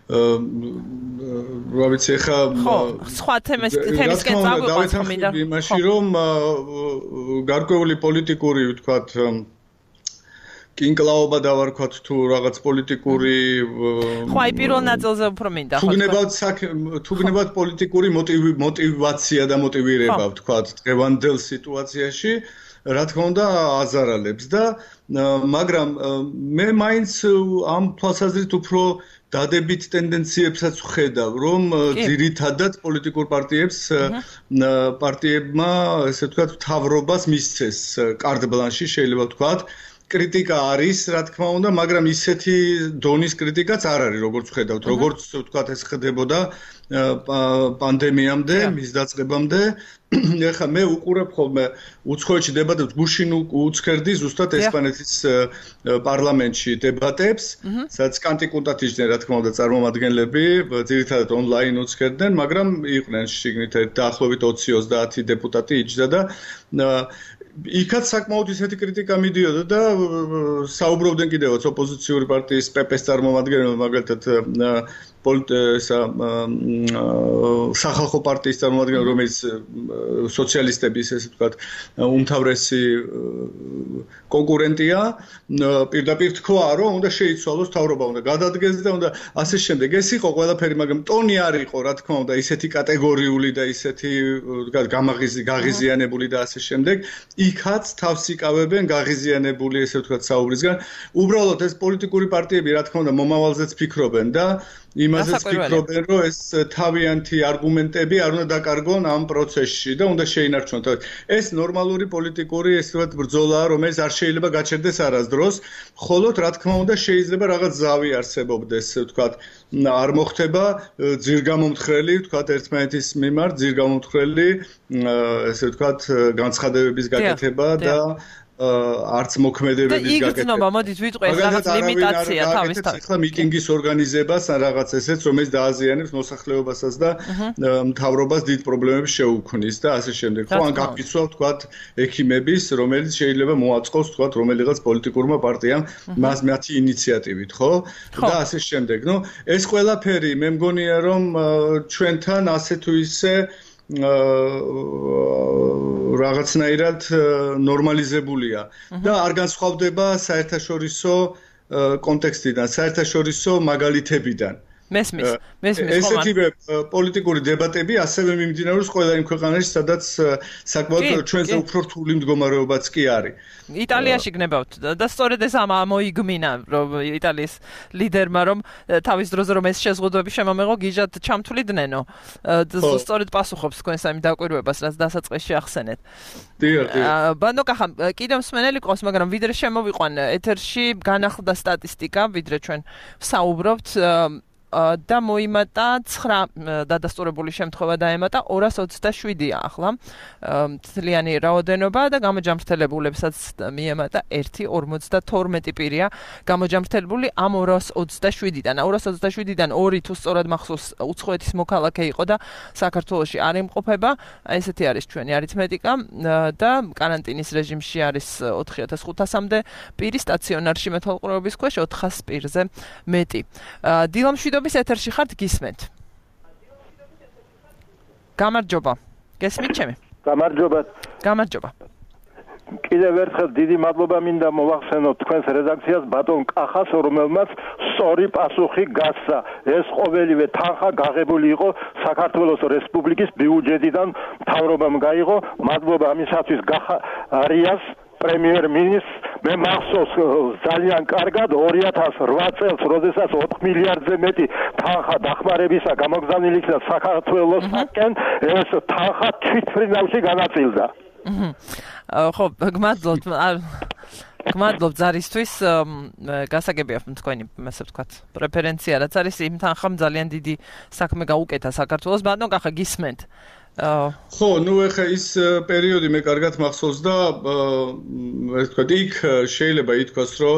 B: რა ვიცი, ხა
A: ხო, სხვა თემის თემისკენ წავიყვანთ მინდა.
B: იმაში რომ გარკვეული პოლიტიკური, ვთქვათ, კინკლაობა დავარქვათ თუ რაღაც პოლიტიკური
A: ხო, აი პირველ ნაწილზე უფრო მინდა.
B: თუ გნებავთ თუ გნებავთ პოლიტიკური მოტივაცია და მოტივირება, ვთქვათ, დღევანდელ სიტუაციაში, რა თქმა უნდა, აზარალებს და მაგრამ მე მაინც ამ თვალსაზრისით უფრო დადებით ტენდენციებსაც ვხედავ, რომ ძირითადად პოლიტიკურ პარტიებს პარტიებმა, ესე ვთქვათ, მთავრობას მისცეს კარდ ბლანში, შეიძლება ვთქვათ, კრიტიკა არის, რა თქმა უნდა, მაგრამ ისეთი დონის კრიტიკაც არ არის, როგორც ვხედავთ, როგორც ვთქვათ, ეს ხდებოდა პანდემიამდე, მის დაწყებამდე. ეხლა მე უყურებ ხოლმე უცხოეთში დებატებს, გუშინ უცხერდი ზუსტად ესპანეთის პარლამენტში დებატებს, სადაც კანტიკუნტათიჯდნენ, რა თქმა უნდა, წარმომადგენლები, ძირითადად ონლაინ უცხერდნენ, მაგრამ იყვნენ შიგნით დაახლოებით ოცი ოცდაათი დეპუტატი იჯდა და იქაც საკმაოდ ისეთი კრიტიკა მიდიოდა და საუბრობდნენ კიდევაც ოპოზიციური პარტიის პე-პეს წარმომადგენლები, მაგალითად პოლიტესა სახალხო პარტიის წარმომადგენელი, რომელიც სოციალისტების, ესე ვთქვათ, უმთავრესი კონკურენტია, პირდაპირ თქვა, რომ უნდა შეიცვალოს მთავრობა, უნდა გადადგეს და უნდა ასე შემდეგ. ეს იყო ყველაფერი, მაგრამ ტონი არ იყო, რა თქმა უნდა, ისეთი კატეგორიული და ისეთი გაღიზიანებული და ასე შემდეგ. იქაც თავს იკავებენ გაღიზიანებული, ესე ვთქვათ, საუბრისგან. უბრალოდ ეს პოლიტიკური პარტიები, რა თქმა უნდა, მომავალზეც ფიქრობენ და იმაზეც ფიქრობენ, რომ ეს თავიანთი არგუმენტები არ უნდა დაკარგონ ამ პროცესში და უნდა შეინარჩუნოთ. ეს ნორმალური პოლიტიკური, ესე ვთქვათ, ბრძოლაა, რომელიც არ შეიძლება გაჩერდეს არასდროს, ხოლოდ რა თქმა უნდა, შეიძლება რაღაც ზავი არსებობდეს, ვთქვათ, არ მოხდება ძირგამომთხრელი, ვთქვათ, ერთმანეთის მიმართ ძირგამომთხრელი, ესე ვთქვათ, განცხადებების გაკეთება და არც მოქმედებების გაკეთება.
A: და იგრძნობა, მოდით ვიტყვი, ეს რაღაც ლიმიტაცია თავისთავად.
B: ახლა მიტინგის ორგანიზებას ან რაღაც ესეც, რომელიც დააზიანებს მოსახლეობასაც და მთავრობას დიდ პრობლემებს შეუქმნის და ასე შემდეგ. ხო, ან გაფიცვა, ვთქვათ, ექიმების, რომელიც შეიძლება მოაწყოს, ვთქვათ, რომელიღაც პოლიტიკურმა პარტიამ მას მათი ინიციატივით, ხო? და ასე შემდეგ. ნუ ეს ყველაფერი მე მგონია, რომ ჩვენთან ასე თუ ისე რაღაცნაირად ნორმალიზებულია და არ განსხვავდება საერთაშორისო კონტექსტიდან, საერთაშორისო მაგალითებიდან.
A: მესმის, მესმის ხოლმე.
B: ესეთივე პოლიტიკური დებატები ასევე მიმდინარეობს ყველა იმ ქვეყანაში, სადაც საკმაოდ ჩვენზე უფრო რთული მდგომარეობაც კი არის.
A: იტალიაში გნებავთ და სწორედ ეს ამოიგმინა, რომ იტალიის ლიდერმა რომ თავის დროზე რომ ეს შეზღუდვები შემომეღო, გიჟად ჩამთვლიდნენ, სწორედ პასუხობს თქვენს ამ დაკვირვებას, რაც დასაწყისში ახსენეთ.
B: დიახ, დიახ.
A: ბანო კახა, კიდევ მსმენელი ყავს, მაგრამ ვიდრე შემოვიყვან ეთერში, განახლდა სტატისტიკა, ვიდრე ჩვენ საუბრობთ და მოიმატა ცხრა დადასტურებული შემთხვევა დაემატა ორას ოცდაშვიდია ახლა მთლიანი რაოდენობა და გამოჯამრთელებულებსაც მიემატა ერთი ორმოცდათორმეტი პირია გამოჯამრთელებული ამ ორას ოცდაშვიდიდან. ორას ოცდაშვიდიდან ორი თუ სწორად მახსოვს უცხოეთის მოქალაქე იყო და საქართველოში არ იმყოფება. ესეთი არის ჩვენი არითმეტიკა და კარანტინის რეჟიმში არის ოთხი ათას ხუთასამდე პირი, სტაციონარში მეთვალყურეობის ქვეშ ოთხას პირზე მეტი. დილა მშვიდობა ეთერში ხართ, გისმენთ. გამარჯობა. გესმით ჩემი?
D: გამარჯობა.
A: გამარჯობა.
D: კიდევ ერთხელ დიდი მადლობა მინდა მოვახსენოთ თქვენს რედაქციას ბატონ კახას, რომელმაც სწორი პასუხი გასცა. ეს ყოველივე თანხა გაღებული იყო საქართველოს რესპუბლიკის ბიუჯეტიდან, მთავრობამ გაიღო. მადლობა ამისათვის გახარიას პრემიერ-მინისტრს. მე მახსოვს ძალიან კარგად ორი ათას ოთხ წელს, როდესაც ოთხ მილიარდზე მეტი თანხა დახმარებისა გამოგზავნილი იქნა საქართველოსკენ, ეს თანხა თვითმფრინავში განაწილდა.
A: ხო, გმადლობთ. გმადლობთ ზარისთვის. გასაგებია თქვენი, ასე ვთქვათ, პრეფერენცია რაც არის, იმ თანხამ ძალიან დიდი საქმე გაუკეთა საქართველოს. ბატონ კახა, გისმენთ.
B: ხო, ნუ ეხა ის პერიოდი მე კარგად მახსოვს და ასე ვთქვათ, იქ შეიძლება ითქვას, რომ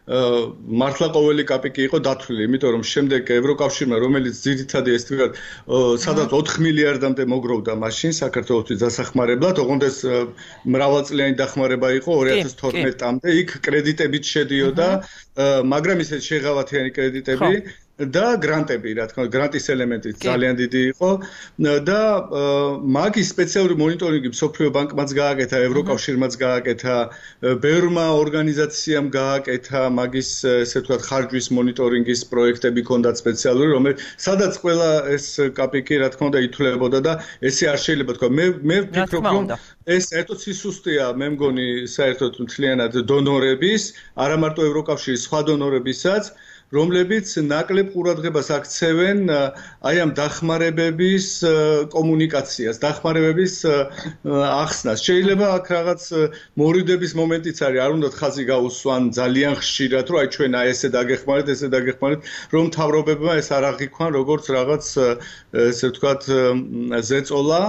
B: მართლა ყოველი კაპიკი იყო დათვლილი, იმიტომ რომ შემდეგ ევროკავშირმა, რომელიც ძირითადი ეს თქვათ, სადაც ოთხ მილიარდამდე მოგროვდა მაშინ საქართველოსთვის დასახმარებლად, ოღონდ ეს მრავალწლიანი დახმარება იყო ორი ათას თორმეტამდე, იქ კრედიტებით შედიოდა, მაგრამ ისეთ შეღავათიანი კრედიტები და გრანტები, რა თქმა უნდა, გრანტის ელემენტი ძალიან დიდი იყო და მაგის სპეციალური მონიტორინგი მსოფლიო ბანკმაც გააკეთა, ევროკავშირმაც გააკეთა, ბევრმა ორგანიზაციამ გააკეთა მაგის, ესე ვთქვათ, ხარჯვის მონიტორინგის პროექტები ჰქონდათ სპეციალური, რომელიც სადაც ყველა ეს კაპიკი, რა თქმა უნდა, ითვლებოდა და ესე არ შეიძლება თქვა. მე მე ვფიქრობ, რომ ეს საერთოდ სისუსტეა, მე მგონი, საერთოდ მთლიანად დონორების, არა მარტო ევროკავშირის, სხვა დონორებისაც, რომლებიც ნაკლებ ყურადღებას აქცევენ აი ამ დახმარებების კომუნიკაციას, დახმარებების ახსნას. შეიძლება აქ რაღაც მორიდების მომენტიც არის, არ უნდათ ხაზი გაუსვან ძალიან ხშირად, რომ აი ჩვენ აი ესე დაგეხმარეთ, ესე დაგეხმარეთ, რომ მთავრობებმა ეს არ აღიქვან როგორც რაღაც, ესე ვთქვათ, ზეწოლა,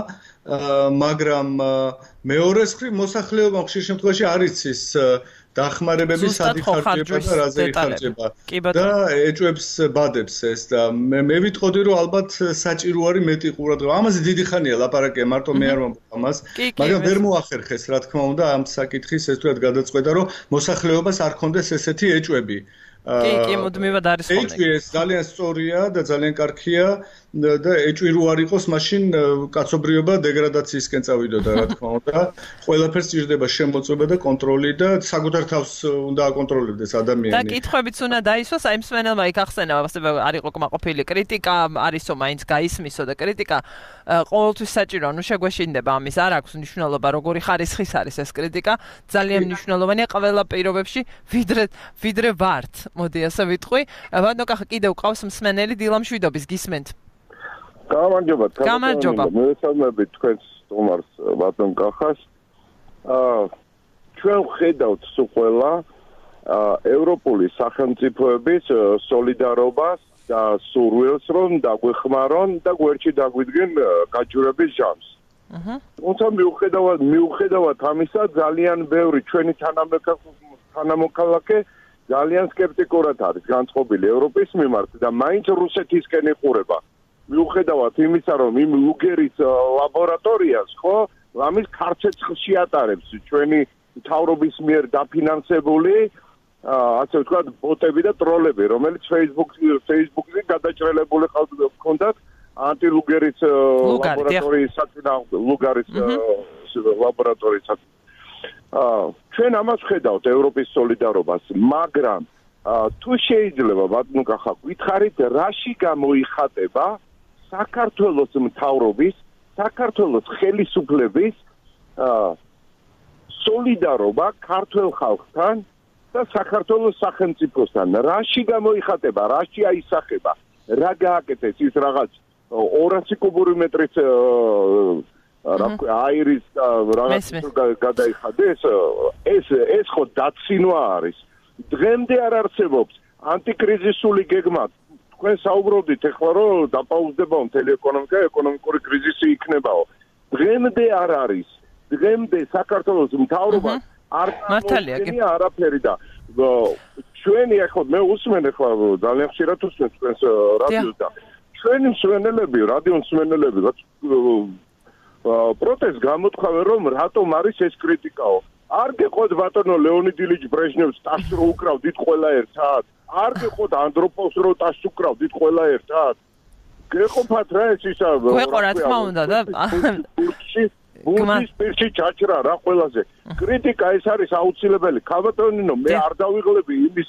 B: მაგრამ მეორე მხრივ მოსახლეობა ხშირ შემთხვევაში არ იცის დახმარებების სადიხარჯება და რაზე იხარჯება და ეჭვებს ბადებს ეს და მე მე ვიტყოდი რომ ალბათ საჭირო არის მეტი ყურადღება. ამაზე დიდი ხანია ლაპარაკია, მარტო მე არ მომბობ ამას, მაგრამ ვერ მოახერხეს, რა თქმა უნდა, ამ საკითხის ეს თუად გადაწყვეტა, რომ მოსახლეობას არ ქონდეს ესეთი ეჭვები.
A: კი, კი, მუდმივად არის ხოლმე.
B: ეჭვი ეს ძალიან სწორია და ძალიან კარგია და ეჭვი რო არ იყოს, მაშინ კაცობრიობა დეგრადაციისკენ წავიდოდა, რა თქმა უნდა. ყველაფერს ჭირდება შემოწმება და კონტროლი და საკუთარ თავს უნდა აკონტროლებდეს ადამიანი.
A: და კითხვებიც უნდა დაისვას, აი მსმენელმა იქ ახსენა, ასე არ იყო კმაყოფილი კრიტიკა, არისო მაინც გაისმისო და კრიტიკა ყოველთვის საჭიროა, ნუ შეგვეშინდება ამის, არ აქვს მნიშვნელობა, როგორი ხარისხის არის ეს კრიტიკა, ძალიან მნიშვნელოვანია ყველა პირობებში, ვიდრე ვიდრე ვართ. მოდი ასე ვიტყვი. ბატონ კახა, კიდევ ყავს მსმენელი დილამშვიდობის, გისმენთ.
E: გამარჯობა.
A: გამარჯობა.
E: მოვესალმებით თქვენს სტუმარს ბატონ კახას. აა ჩვენ ვხედავთ სულ ყველა ევროპული სახელმწიფოების სოლიდარობას და სურვილს, რომ დაგვეხმარონ და გვერდში დაგვიდგენ გაჯურების ჟამს. აჰა. თუმცა მიუხედავად მიუხედავად ამისა, ძალიან ბევრი ჩვენი თანამოქალაქე ძალიან სკეპტიკურად არის განწყობილი ევროპის მიმართ და მაინც რუსეთისკენ იყურება. მიუხედავად იმისა, რომ იმ ლუგერის ლაბორატორიას, ხო, ამის ქარცეცხლში ატარებს ჩვენი მთავრობის მიერ დაფინანსებული, ასე ვთქვათ, ბოტები და ტროლები, რომელიც Facebook Facebook-ზე გადაჭრელებული ჰქონდათ ანტილუგერის ლაბორატორიის საწინააღმდეგო ლუგარის ლაბორატორიის აა ჩვენ ამას ვხედავთ ევროპის სოლიდარობას, მაგრამ თუ შეიძლება ბატონო კახა გითხარით, რაში გამოიხატება საქართველოს მთავრობის, საქართველოს ხელისუფლების აა სოლიდარობა ქართულ ხალხთან და საქართველოს სახელმწიფოსთან, რაში გამოიხატება, რაში აისახება, რა გააკეთეს ის რაღაც ორასი კუბური მეტრის რა ქვია აირის რაღაც გადაიხადეს, ეს ეს ხო დაცინვა არის. დღემდე არ არსებობს ანტიკრიზისული გეგმა. თქვენ საუბრობდით ახლა, რომ დაპაუზდება მთელი ეკონომიკა, ეკონომიკური კრიზისი იქნებაო. დღემდე არ არის. დღემდე საქართველოს მთავრობა არ
A: მართალია
E: არაფერი და ჩვენი ახლა მე უსმენ ახლა ძალიან ხშირად უსმენ თქვენს რადიოს და ჩვენი მსმენელები, რადიო მსმენელები პროტესტს გამოთქვამენ, რომ რატომ არის ეს კრიტიკაო. არ გეყოთ ბატონო ლეონიდ ილიჩ ბრეჟნევს ტაშს რო უკრავდით ყველა ერთად. არ გეყოთ ანდროპოვს რო ტაშს უკრავდით ყველა ერთად. გეყოფათ რა ეს ისა.
A: გეყო რა თქმა უნდა და
E: ბურთის პირში ჩაჭრა რა ყველაზე. კრიტიკა ეს არის აუცილებელი. ქალბატონინო, მე არ დავიღლები იმის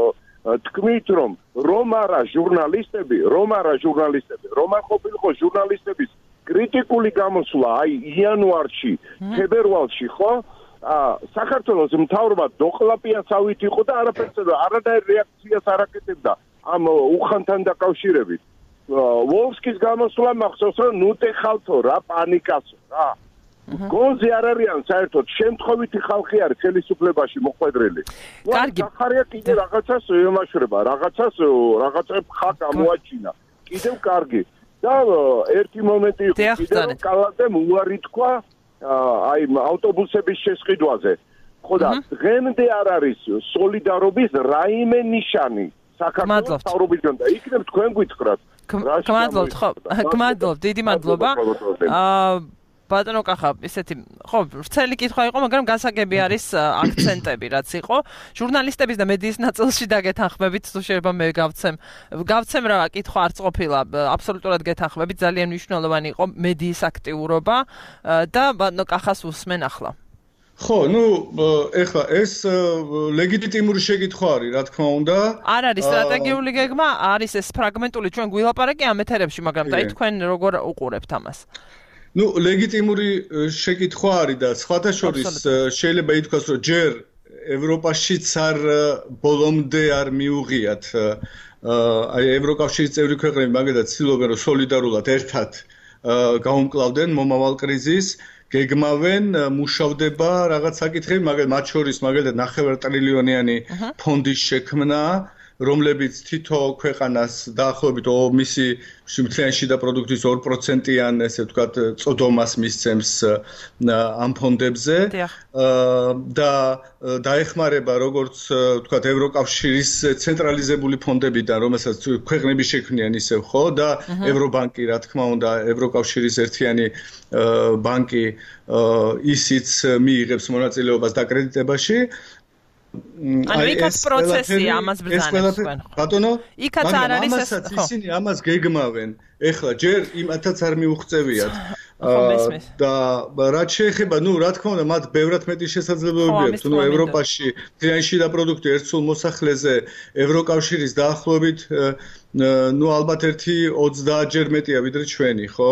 E: თქმით, რომ რომ არა ჟურნალისტები, რომ არა ჟურნალისტები, რომ არ ყოფილიყო ჟურნალისტების კრიტიკული გამოსვლა აი იანვარში, ფებრუარში, ხო? საქართველოს მთავრობა დოყლაპიანსავით იყო და არაფერს არანაირ რეაქციას არ აკეთებდა ამ უხანთან დაკავშირებით. ვოლსკის გამოსვლა მახსოვს რომ ნუ ტეხავთო რა პანიკასო რა. გონზე არ არიან საერთოდ შემთხვევითი ხალხი არის ხელისუფლებაში მოხვედრილი.
A: კარგი.
E: ახარია კიდე რაღაცას ემაშრება, რაღაცას რაღაცა ხა გამოაჩინა. კიდევ კარგი. და ერთი მომენტი იყო კიდე რომ კალადემ უარი თქვა აი ავტობუსების შესყიდვაზე. ხო და დღემდე არ არის სოლიდარობის რაიმე ნიშანი საქართველოს თავრობისგან და იქნებ თქვენ გითხრათ.
A: გმადლობთ, ხო, გმადლობთ, დიდი მადლობა. აა ბატონო კახა, ისეთი, ხო, ვრცელი კითხვა იყო, მაგრამ გასაგები არის აქცენტები, რაც იყო. ჟურნალისტების და მედიის ნაწილში დაგეთანხმებით, თუ შეიძლება მე გავცემ. გავცემ რა კითხვა არც ყოფილა, აბსოლუტურად გეთანხმებით, ძალიან მნიშვნელოვანი იყო მედიის აქტიურობა და ბატონო კახას უსმენ ახლა.
B: ხო, ну, ეხლა ეს ლეგიტიმური შეკითხვა არის, რა თქმა უნდა.
A: არ არის სტრატეგიული გეგმა, არის ეს ფრაგმენტული ჩვენ გვილაპარაკი ამ ეთერებში, მაგრამ და თქვენ როგორ უყურებთ ამას?
B: ну, ლეგიტიმური შეკითხვა არის და სხვათა შორის შეიძლება ითქვას, რომ ჯერ ევროპაშიც არ ბოლომდე არ მიუღიათ აი ევროკავშირის წევრი ქვეყნები მაგალითად ცდილობენ რომ სოლიდარულად ერთად გაუმკლავდნენ მომავალ კრიზისს გეგმავენ მუშავდება რაღაც საკითხები მაგალითად მათ შორის მაგალითად ნახევარ ტრილიონიანი ფონდის შექმნა რომლებიც თითო ქვეყანას დაახლოებით მისი მთლიანი შიდა პროდუქტის ორ პროცენტიან ესე ვთქვათ წოდომას მისცემს ამ ფონდებზე და დაეხმარება როგორც ვთქვათ ევროკავშირის ცენტრალიზებული ფონდებიდან რომელსაც ქვეყნები შექმნიან ისევ ხო და ევრობანკი რა თქმა უნდა ევროკავშირის ერთიანი ბანკი ისიც მიიღებს მონაწილეობას დაკრედიტებაში
A: ანუ იქაც პროცესია ამას ბრძანებს თქვენ ხო?
B: ბატონო,
A: იქაც არ არის ეს
B: ხო? ისინი ამას გეგმავენ. ეხლა ჯერ იმათაც არ მიუღწევიათ. და რაც შეეხება, ну, რა თქმა უნდა, მათ ბევრად მეტი შესაძლებლობები აქვს. ну, ევროპაში მთლიანი შიდა პროდუქტი ერთ სულ მოსახლეზე ევროკავშირის დაახლოებით ну, ალბათ ერთი ოცდაათჯერ მეტია ვიდრე ჩვენი, ხო?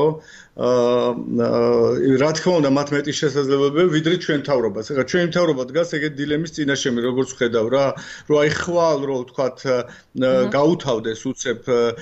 B: აა რა თქმა უნდა მათ მეტი შესაძლებლობები ვიდრე ჩვენ თავრობას. ეხლა ჩვენი თავრობა დგას ეგეთ დილემის წინაშე, როგორც ხედავ რა, რომ აი ხვალ რო ვთქვათ გაუთავდეს უცებ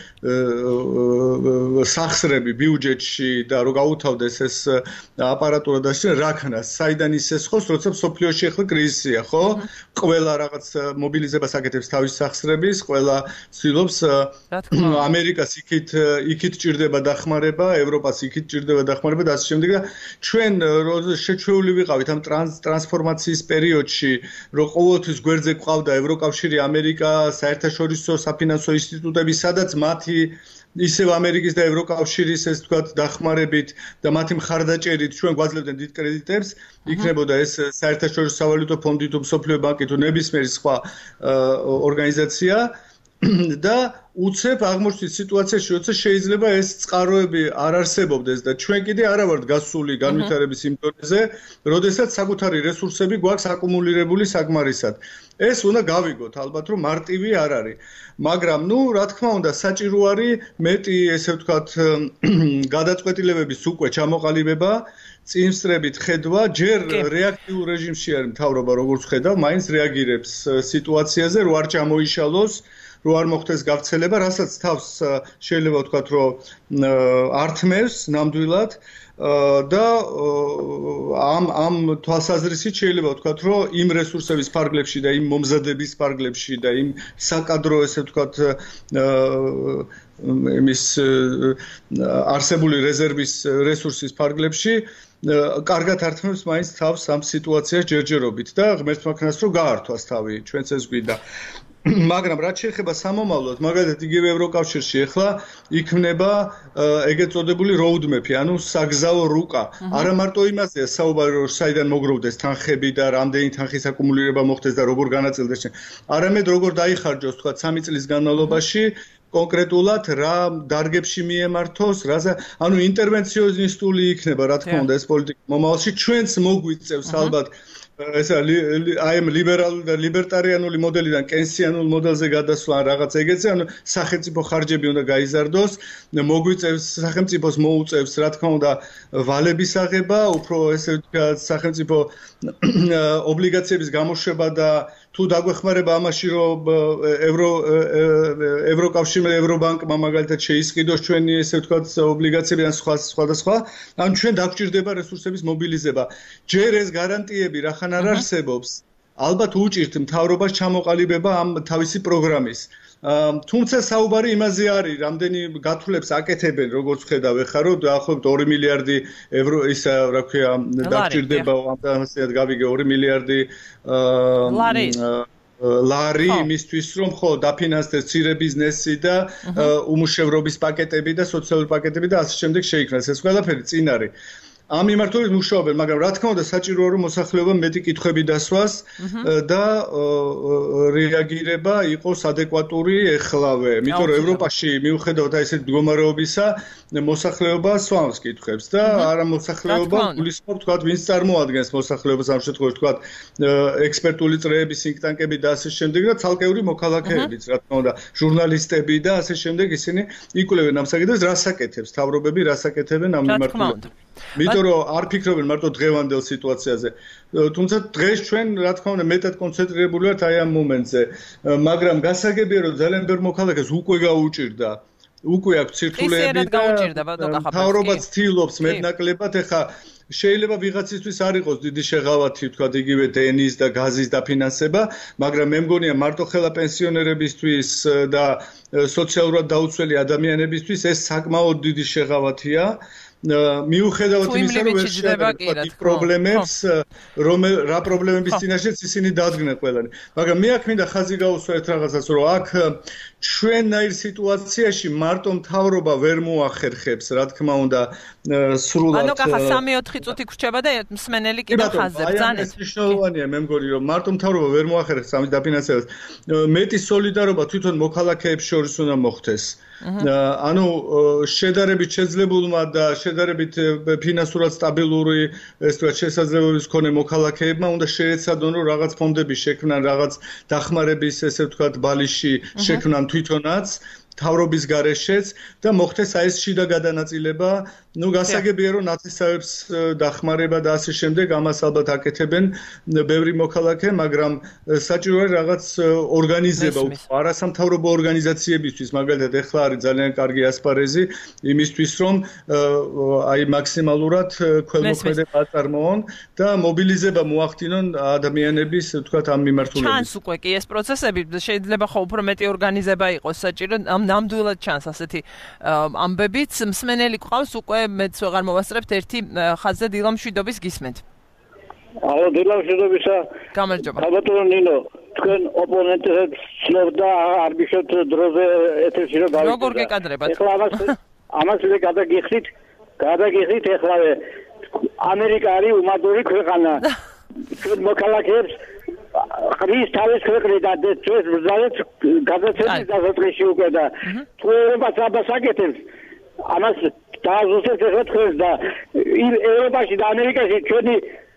B: სახსრები ბიუჯეტში და რო გაუთავდეს ეს აპარატურა და შე რა ქნას, საიდან ისეს ხოს, როცა სოფლიოში ახლა კრიზისია, ხო? ყველა რაღაც მობილიზებას აკეთებს თავის სახსრების, ყველა ცდილობს ამერიკას იქით იქით ჭირდება დახმარება, ევროპას იქით ჭირდება დახმარება და ასე შემდეგ და ჩვენ შეჩვეული ვიყავით ამ ტრანსფორმაციის პერიოდში, რომ ყოველთვის გვერდზე ყავდა ევროკავშირი, ამერიკა, საერთაშორისო საფინანსო ინსტიტუტები, სადაც მათი ისევ ამერიკის და ევროკავშირის ეს თქვათ დახმარებით და მათი მხარდაჭერით ჩვენ გვაძლევდნენ დიდ კრედიტებს, იქნებოდა ეს საერთაშორისო სავალუტო ფონდი თუ მსოფლიო ბანკი თუ ნებისმიერი სხვა ორგანიზაცია და უცებ აღმოჩნდით სიტუაციაში, როცა შეიძლება ეს წყაროები არ არსებობდეს და ჩვენ კიდე არა ვართ გასული განვითარების იმ დონეზე, როდესაც საკუთარი რესურსები გვაქვს აკუმულირებული საკმარისად. ეს უნდა გავიგოთ, ალბათ რომ მარტივი არ არის. მაგრამ, ну, რა თქმა უნდა, საჭირო არის მეტი, ესე ვთქვათ, გადაწყვეტილებების უკვე ჩამოყალიბება, წინსწრებით ხედვა, ჯერ რეაქტიულ რეჟიმში არის მთავრობა, როგორც ხედავ, მაინც რეაგირებს სიტუაციაზე, რო არ ჩამოიშალოს რო არ მოხდეს გავრცელება, რასაც თავს შეიძლება ვთქვათ, რომ ართმევს ნამდვილად და ამ ამ თვალსაზრისით შეიძლება ვთქვათ, რომ იმ რესურსების ფარგლებში და იმ მომზადების ფარგლებში და იმ საკადრო ესე ვთქვათ იმის არსებული რეზერვის რესურსის ფარგლებში კარგად ართმევს მაინც თავს ამ სიტუაციას ჯერჯერობით და ღმერთს მაქნას რომ გაართვას თავი ჩვენც ეს გვიდა მაგრამ რაც შეეხება სამომავლოდ, მაგალითად იგივე ევროკავშირში ახლა იქმნება ეგეთ წოდებული roadmap-ი, ანუ საგზაო რუკა. არა მარტო იმაზეა საუბარი, რომ საიდან მოგროვდეს თანხები და რამდენი თანხის აკუმულირება მოხდეს და როგორ განაწილდეს. არამედ როგორ დაიხარჯოს, თქვა, სამი წლის განმავლობაში კონკრეტულად რა დარგებში მიემართოს, რაზე, ანუ ინტერვენციონისტული იქნება, რა თქმა უნდა, ეს პოლიტიკა მომავალში ჩვენც მოგვიწევს ალბათ ესა აი ამ ლიბერალური და ლიბერტარიანული მოდელიდან კენსიანულ მოდელზე გადასვლა რაღაც ეგეთზე, ანუ სახელმწიფო ხარჯები უნდა გაიზარდოს, მოგვიწევს სახელმწიფოს მოუწევს, რა თქმა უნდა, ვალების აღება, უფრო ესე ვთქვათ, სახელმწიფო ობლიგაციების გამოშვება და თუ დაგვეხმარება ამაში, რომ ევრო ევროკავშირმა, ევრობანკმა მაგალითად შეისყიდოს ჩვენი ესე ვთქვათ ობლიგაციები ან სხვა სხვადასხვა, ანუ ჩვენ დაგვჭირდება რესურსების მობილიზება. ჯერ ეს გარანტიები რახან არ არსებობს, ალბათ უჭირთ მთავრობას ჩამოყალიბება ამ თავისი პროგრამის. თუმცა საუბარი იმაზე არის, რამდენი გათვლებს აკეთებენ, როგორც ხედავ ეხლა, რომ დაახლოებით ორი მილიარდი ევრო ისა, რა ქვია, დაგვჭირდება ამასეად გავიგე ორი მილიარდი ლარი ლარი იმისთვის, რომ ხო დაფინანსდეს მცირე ბიზნესი და უმუშევრობის პაკეტები და სოციალური პაკეტები და ასე შემდეგ შეიქმნას. ეს ყველაფერი წინ არის. ამ მიმართულებით მუშაობენ, მაგრამ რა თქმა უნდა საჭიროა რომ მოსახლეობამ მეტი კითხვები დასვას და რეაგირება იყოს ადეკვატური ეხლავე. იმიტომ რომ ევროპაში მიუხედავად აი ესეთ მდგომარეობისა მოსახლეობა სვამს კითხვებს და არა მოსახლეობა გულისხმობ თქვათ ვინც წარმოადგენს მოსახლეობას ამ შემთხვევაში თქვათ ექსპერტული წრეები, სინკტანკები და ასე შემდეგ და ცალკეული მოქალაქეებიც რა თქმა უნდა ჟურნალისტები და ასე შემდეგ ისინი იკვლევენ ამ საკითხებს, რას აკეთებს თავრობები, რას აკეთებენ ამ მიმართულებით. იმიტომ რომ არ ფიქრობენ მარტო დღევანდელ სიტუაციაზე. თუმცა დღეს ჩვენ რა თქმა უნდა მეტად კონცენტრირებული ვართ აი ამ მომენტზე, მაგრამ გასაგებია რომ ძალიან ბევრ მოქალაქეს უკვე გაუჭირდა. უკვე აქვს ცირთულეები და მთავრობა ცდილობს მეტნაკლებად ეხა შეიძლება ვიღაცისთვის არ იყოს დიდი შეღავათი თქვათ იგივე დენის და გაზის დაფინანსება, მაგრამ მე მგონია მარტო ხელა პენსიონერებისთვის და სოციალურად დაუცველი ადამიანებისთვის ეს საკმაოდ დიდი შეღავათია. მიუხედავად იმისა, რომ ვერ შეეხება იქ პრობლემებს, რომ რა პრობლემების წინაშეც ისინი დადგნენ ყველანი. მაგრამ მე აქ მინდა ხაზი გაუსვა ერთ რაღაცას, რომ აქ ჩვენნაირ სიტუაციაში მარტო მთავრობა ვერ მოახერხებს, რა თქმა უნდა, სრულად.
A: ანუ კახა სამი ოთხი წუთი გრჩება და მსმენელი კიდევ ხაზზე ბრძანეთ.
B: ეს მნიშვნელოვანია, მე მგონი, რომ მარტო მთავრობა ვერ მოახერხებს ამის დაფინანსებას. მეტი სოლიდარობა თვითონ მოქალაქეებს შორის უნდა მოხდეს. ანუ შედარებით შეძლებულმა და შედარებით ფინანსურად სტაბილური ეს თქვა შესაძლებლობის მქონე მოქალაქეებმა უნდა შეეცადონ რომ რაღაც ფონდები შექმნან, რაღაც დახმარების ესე ვთქვათ ბალიში შექმნან თვითონაც თავრობის გარეშეც და მოხდეს აი ეს შიდა გადანაწილება. ნუ გასაგებია რომ ნათესავებს დახმარება და ასე შემდეგ ამას ალბათ აკეთებენ ბევრი მოქალაქე, მაგრამ საჭიროა რაღაც ორგანიზება არასამთავრობო ორგანიზაციებისთვის, მაგალითად ეხლა არის ძალიან კარგი ასპარეზი იმისთვის რომ აი მაქსიმალურად ქველმოქმედება აწარმოონ და მობილიზება მოახდინონ ადამიანების თქვათ ამ მიმართულებით.
A: ჩანს უკვე კი ეს პროცესები, შეიძლება ხო უფრო მეტი ორგანიზება იყოს საჭირო, ამ ნამდვილად ჩანს ასეთი ამბებიც. მსმენელი ყავს უკვე მეც ვეღარ მოვასწრებთ ერთი ხაზზე დილა მშვიდობის გისმენთ.
F: ალო დილა მშვიდობისა.
A: გამარჯობა.
F: ბატონო ნინო, თქვენ ოპონენტებს ცნობდა არ გიშოთ დროზე ეთერში რომ გავიქცეთ.
A: როგორ გეკადრებათ?
F: ეხლა ამას ამას გადაგიხდით, გადაგიხდით ეხლა ამერიკა არის უმადური ქვეყანა. ჩვენ მოქალაქეებს ხრის თავის ქვეყნიდან და ჩვენ ბრძანეთ გადაცემის დასაწყისში უკვე და თუ ევროპას ამას აკეთებს ამას დააზუსტეთ ეხლა თქვენს და ევროპაში და ამერიკაში ჩვენი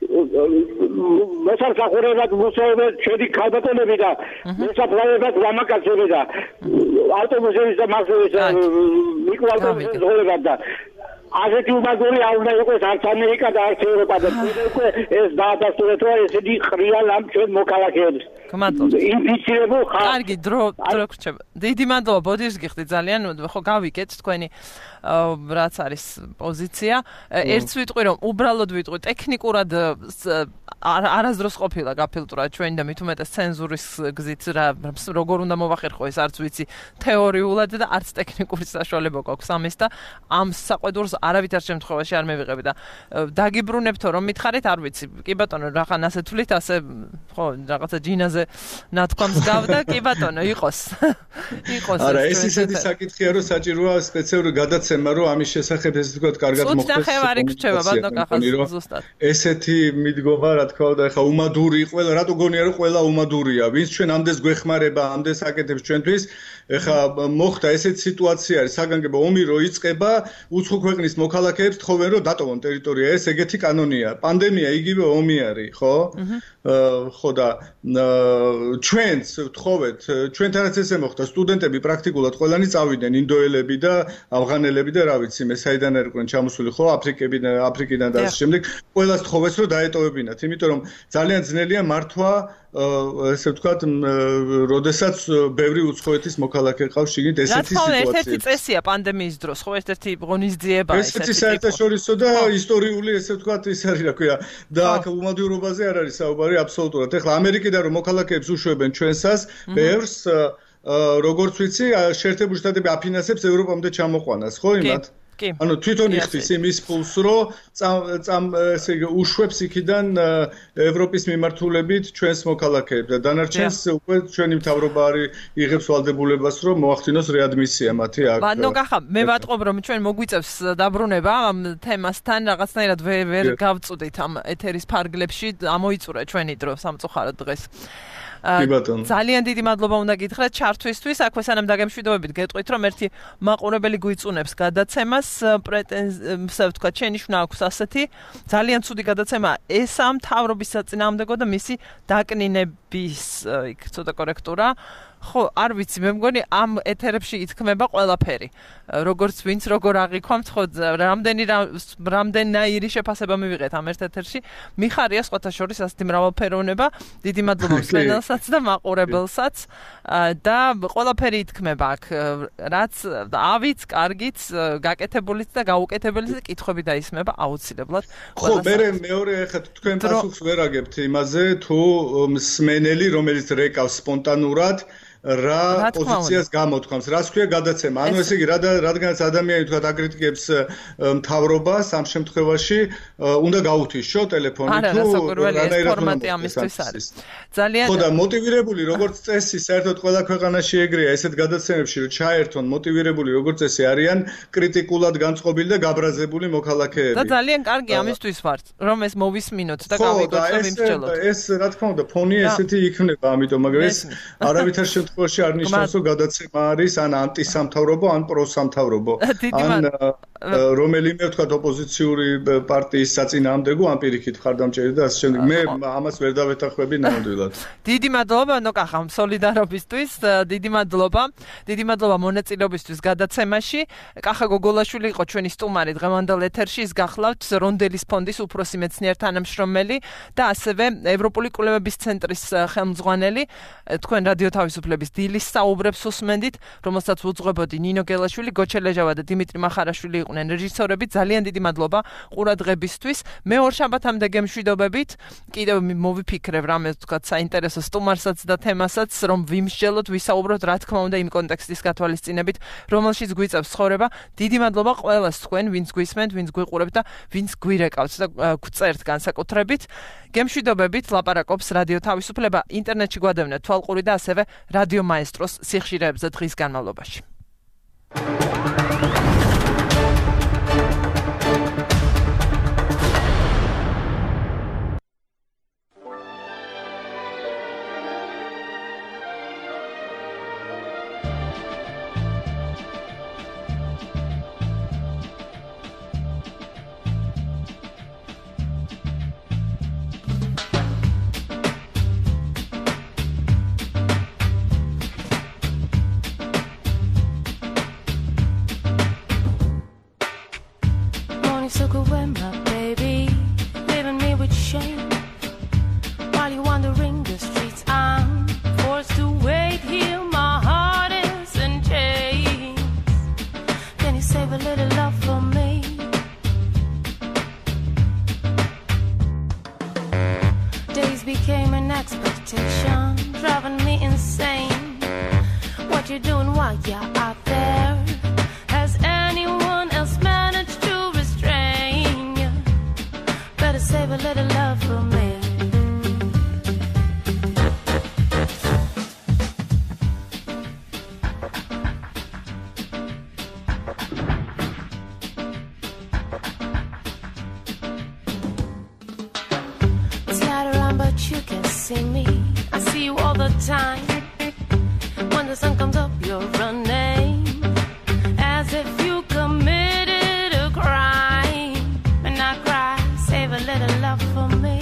F: მოსახლეობად მოსაუბრე ჩვენი ქალბატონები და მოსახლეობად ლამაკაცები და ავტობუსების და მასების მიკროავტობუსების და ასეთი უმაგური არ უნდა იყოს არც ამერიკა და არც ევროპა და უკვე ეს დაადასტურეთ რომ ესეთი ყრიან ამ ჩვენ მოქალაქეებს.
A: მადლობა.
F: ინფიცირებულ ხალხს.
A: კარგი, დრო დრო გრჩება. დიდი მადლობა, ბოდიშს გიხდით ძალიან, ხო გავიგეთ თქვენი რაც არის პოზიცია. ერთს ვიტყვი რომ უბრალოდ ვიტყვი ტექნიკურად არასდროს ყოფილა გაფილტრა ჩვენი და მით უმეტეს ცენზურის გზით რა როგორ უნდა მოვახერხო ეს არც ვიცი თეორიულად და არც ტექნიკური საშუალება გვაქვს ამის და ამ საყვედურს არავითარ შემთხვევაში არ მევიღები და დაგიბრუნებთო რომ მითხარით არ ვიცი კი ბატონო რახან ასე თვლით ასე ხო რაღაცა ჯინაზე ნათქვამს გავდა კი ბატონო იყოს იყოს
B: არა ეს ისეთი საკითხია რომ საჭიროა სპეციალური გადაცემა რომ ამის შესახებ ესე ვთქვათ კარგად მოხდეს
A: წუთნახევარი გრჩება ბატონო კახას ზუსტად
B: ესეთი მიდგომა რა თქმა უნდა ეხა უმადური ყველა რატო გონია რომ ყველა უმადურია ვინც ჩვენ ამდენს გვეხმარება ამდენს აკეთებს ჩვენთვის ეხა მოხდა ესეთი სიტუაცია არის, საგანგებო ომი რო იწყება, უცხო ქვეყნის მოქალაქეებს თხოვენ რომ დატოვონ ტერიტორია, ეს ეგეთი კანონია. პანდემია იგივე ომი არის, ხო? ხო და ჩვენც თხოვეთ, ჩვენთანაც ესე მოხდა, სტუდენტები პრაქტიკულად ყველანი წავიდნენ, ინდოელები და ავღანელები და რა ვიცი, მე საიდან არიყვნენ ჩამოსული, ხო, აფრიკებიდან, აფრიკიდან და ასე შემდეგ. ყველას თხოვეს რომ დაეტოვებინათ, იმიტომ რომ ძალიან ძნელია მართვა ესე ვთქვათ, როდესაც ბევრი უცხოეთის მოქალაქე ყავს შიგნით ესეთი სიტუაცია.
A: რა თქმა უნდა, ერთ-ერთი წესია პანდემიის დროს, ხო, ერთ-ერთი ღონისძიება
B: ესეთი. ესეთი საერთაშორისო და ისტორიული, ესე ვთქვათ, ის არის, რა ქვია, და აქ უმადურობაზე არ არის საუბარი აბსოლუტურად. ეხლა ამერიკიდან რომ მოქალაქეებს უშვებენ ჩვენსას, ბევრს როგორც ვიცი, შეერთებული შტატები აფინანსებს ევროპამდე ჩამოყვანას, ხო, იმათ? ანუ თვითონ იხდის იმის ფულს, რომ წამ ესე იგი უშვებს იქიდან ევროპის მიმართულებით ჩვენს მოქალაქეებს და დანარჩენს უკვე ჩვენი მთავრობა არის იღებს ვალდებულებას, რომ მოახდინოს რეადმისია მათი აქ.
A: ბანო გახა, მე ვატყობ რომ ჩვენ მოგვიწევს დაბრუნება ამ თემასთან, რაღაცნაირად ვერ გავწუდით ამ ეთერის ფარგლებში, ამოიწურა ჩვენი დრო სამწუხაროდ დღეს. ძალიან დიდი მადლობა უნდა გითხრათ ჩართვისთვის. აქვე სანამ დაგემშვიდობებით გეტყვით რომ ერთი მაყურებელი გვიწუნებს გადაცემას, პრეტენზია ვთქვა, შენიშვნა აქვს ასეთი. ძალიან ცუდი გადაცემა ეს ამ მთავრობის საწინააღმდეგო და მისი დაკნინების იქ ცოტა კორექტურა. ხო, არ ვიცი, მე მგონი ამ ეთერებში ითქმება ყველაფერი. როგორც ვინც როგორ აღიქვამთ, ხო, რამდენი რამდენიერი შეფასება მივიღეთ ამ ერთ ეთერში. მიხარია სხვათა შორის ასეთი მრავალფეროვნება. დიდი მადლობა მსმენელსაც და მაყურებელსაც და ყველაფერი ითქმება აქ, რაც ავიც, კარგიც, გაკეთებულიც და გაუკეთებელიც კითხვები დაისმება აუცილებლად.
B: ხო, მე მეორე ახლა თქვენ პასუხს ვერ აგებთ იმაზე, თუ მსმენელი, რომელიც რეკავს სპონტანურად რა პოზიციას გამოთქვამს, რას ქვია გადაცემა. ანუ ესე იგი, რადგანაც ადამიანი თქვა აკრიტიკებს მთავრობას, ამ შემთხვევაში უნდა გაუთიშო ტელეფონით თუ
A: რანაირად ფორმატი ამისთვის არის. ძალიან
B: ხო და მოტივირებული როგორც წესი, საერთოდ ყველა ქვეყანაში ეგრეა, ესეთ გადაცემებში რომ ჩაერთონ მოტივირებული როგორც წესი არიან კრიტიკულად განწყობილი და გაბრაზებული მოქალაქეები.
A: და ძალიან კარგი ამისთვის ვართ, რომ ეს მოვისმინოთ და გავიგოთ რომ იმსჯელოთ.
B: ეს რა თქმა უნდა, ფონი ესეთი იქნება, ამიტომ, მაგრამ ეს არავითარ შემთხვევაში შემთხვევაში არ ნიშნავს, რომ გადაცემა არის ან ანტისამთავრობო, ან პროსამთავრობო, ან რომელიმე ვთქვათ ოპოზიციური პარტიის საწინააღმდეგო, ან პირიქით მხარდამჭერი და ასე შემდეგ. მე ამას ვერ დავეთანხმები ნამდვილად.
A: დიდი მადლობა ნოკახამ სოლიდარობისთვის, დიდი მადლობა. დიდი მადლობა მონაწილეობისთვის გადაცემაში. კახა გოგოლაშვილი იყო ჩვენი სტუმარი დღევანდელ ეთერში, ის გახლავთ რონდელის ფონდის უფროსი მეცნიერ თანამშრომელი და ასევე ევროპული კვლევების ცენტრის ხელმძღვანელი. თქვენ რადიო თავისუფლების დილის საუბრებს უსმენდით, რომელსაც უძღვებოდი ნინო გელაშვილი, გოჩელეჟავა და დიმიტრი მახარაშვილი იყვნენ რეჟისორები. ძალიან დიდი მადლობა ყურადღებისთვის. მე ორ შაბათამდე გემშვიდობებით. კიდევ მოვიფიქრებ რამე ვთქვათ საინტერესო სტუმარსაც და თემასაც, რომ ვიმსჯელოთ, ვისაუბროთ, რა თქმა უნდა, იმ კონტექსტის გათვალისწინებით, რომელშიც გვიწევს ცხოვრება. დიდი მადლობა ყველას თქვენ, ვინც გვისმენთ, ვინც გვიყურებთ და ვინც გვირეკავთ და გვწერთ განსაკუთრებით. გემშვიდობებით, ლაპარაკობს რადიო თავისუფლება. ინტერნეტში გვადევნეთ თვალყური და ასევე რადიო მაესტროს სიხშირეებზე დღის განმავლობაში.
G: Took away my baby, leaving me with shame. While you're wandering the streets, I'm forced to wait here. My heart is in chains. Can you save a little love for me? Days became an expectation, driving me insane. What you doing while you're out there? Has anyone else managed to save a little love for me? It's light around but you can see me. I see you all the time. One when the sun comes up, you're running as if you committed a crime. And I cry, save a little love for me.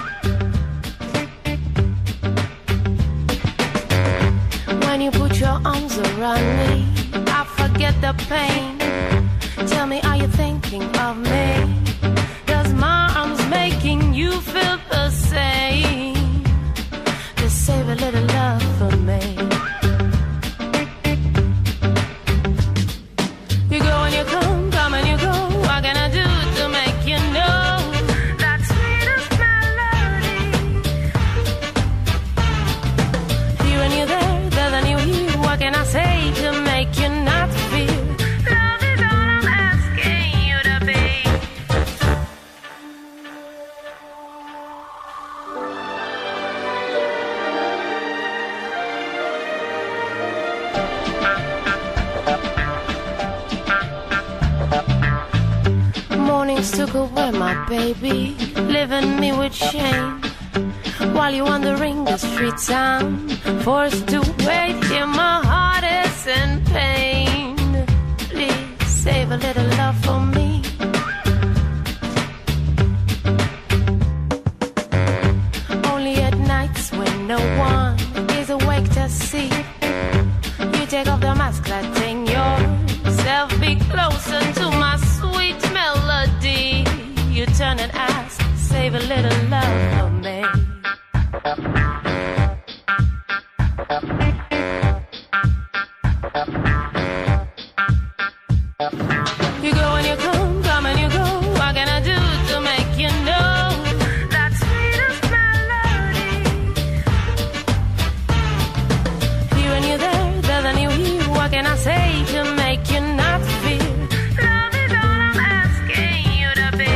G: When you put your arms around me, I forget the pain. Tell me, are you thinking of me? Does my arms making you feel the same? Just save a little love for me. You go and you come, come and you go. What can I do to make you know that sweetest melody? Here and you there, there than you here. What can I say to make you not feel? Love is all I'm asking you to be. Mornings took away my baby, leaving me with shame. While you're wandering the streets, I'm forced to wait. Here my heart is in pain. Please save a little love for me. Only at nights when no one is awake to see, you take off the mask, letting yourself be closer to my sweet melody. You turn and ask, save a little love for me. You go and you come, come and you go. What can I do to make you know that sweetest melody? Here and you there, there than you here. What can I say to make you not feel? Love is all I'm asking you to be.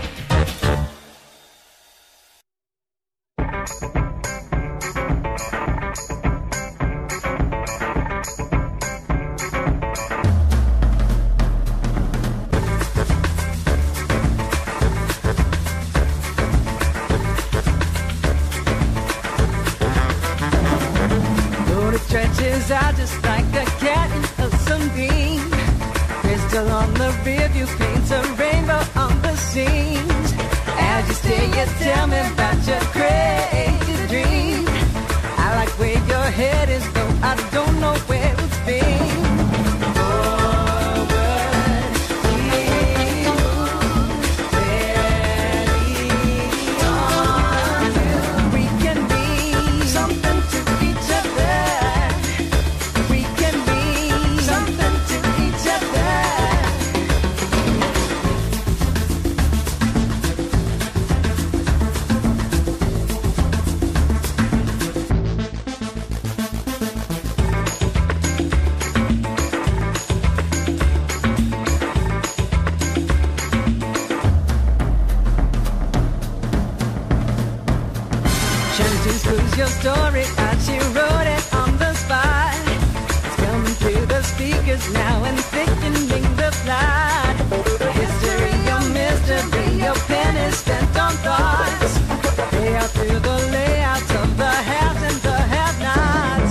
H: Though the stretches are just like a cat in a sunbeam, crystal on the rearview paints a rainbow on the scenes. As you stay, you tell me about your crazy dream. I like where your head is, though I don't know where it's been. Forward, we move steadily on. We can be something to each other. We can be something to each other. Shanties, who's your story? As she wrote it on the spot. It's coming through the speakers now and thickening the plot. History, your mystery, your pen is spent on thoughts. Lay out through the layouts of the haves and the have-nots.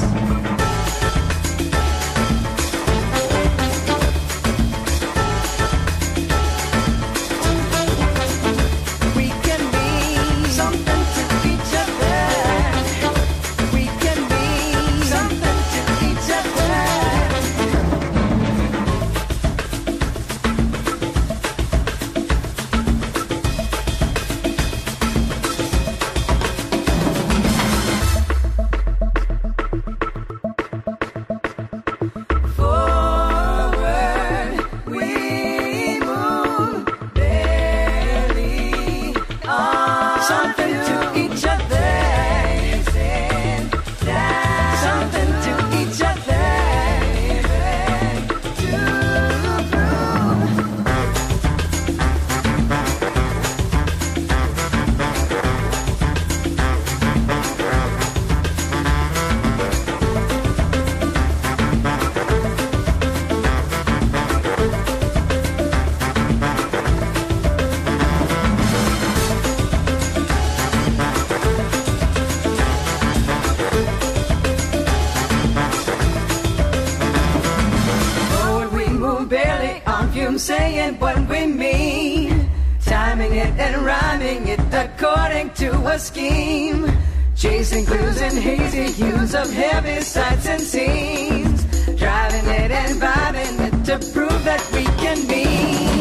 H: We can be something to each other. We can be something to each other. and rhyming it according to a scheme. Chasing clues in hazy hues of heavy sights and scenes. Driving it and vibing it to prove that we can be.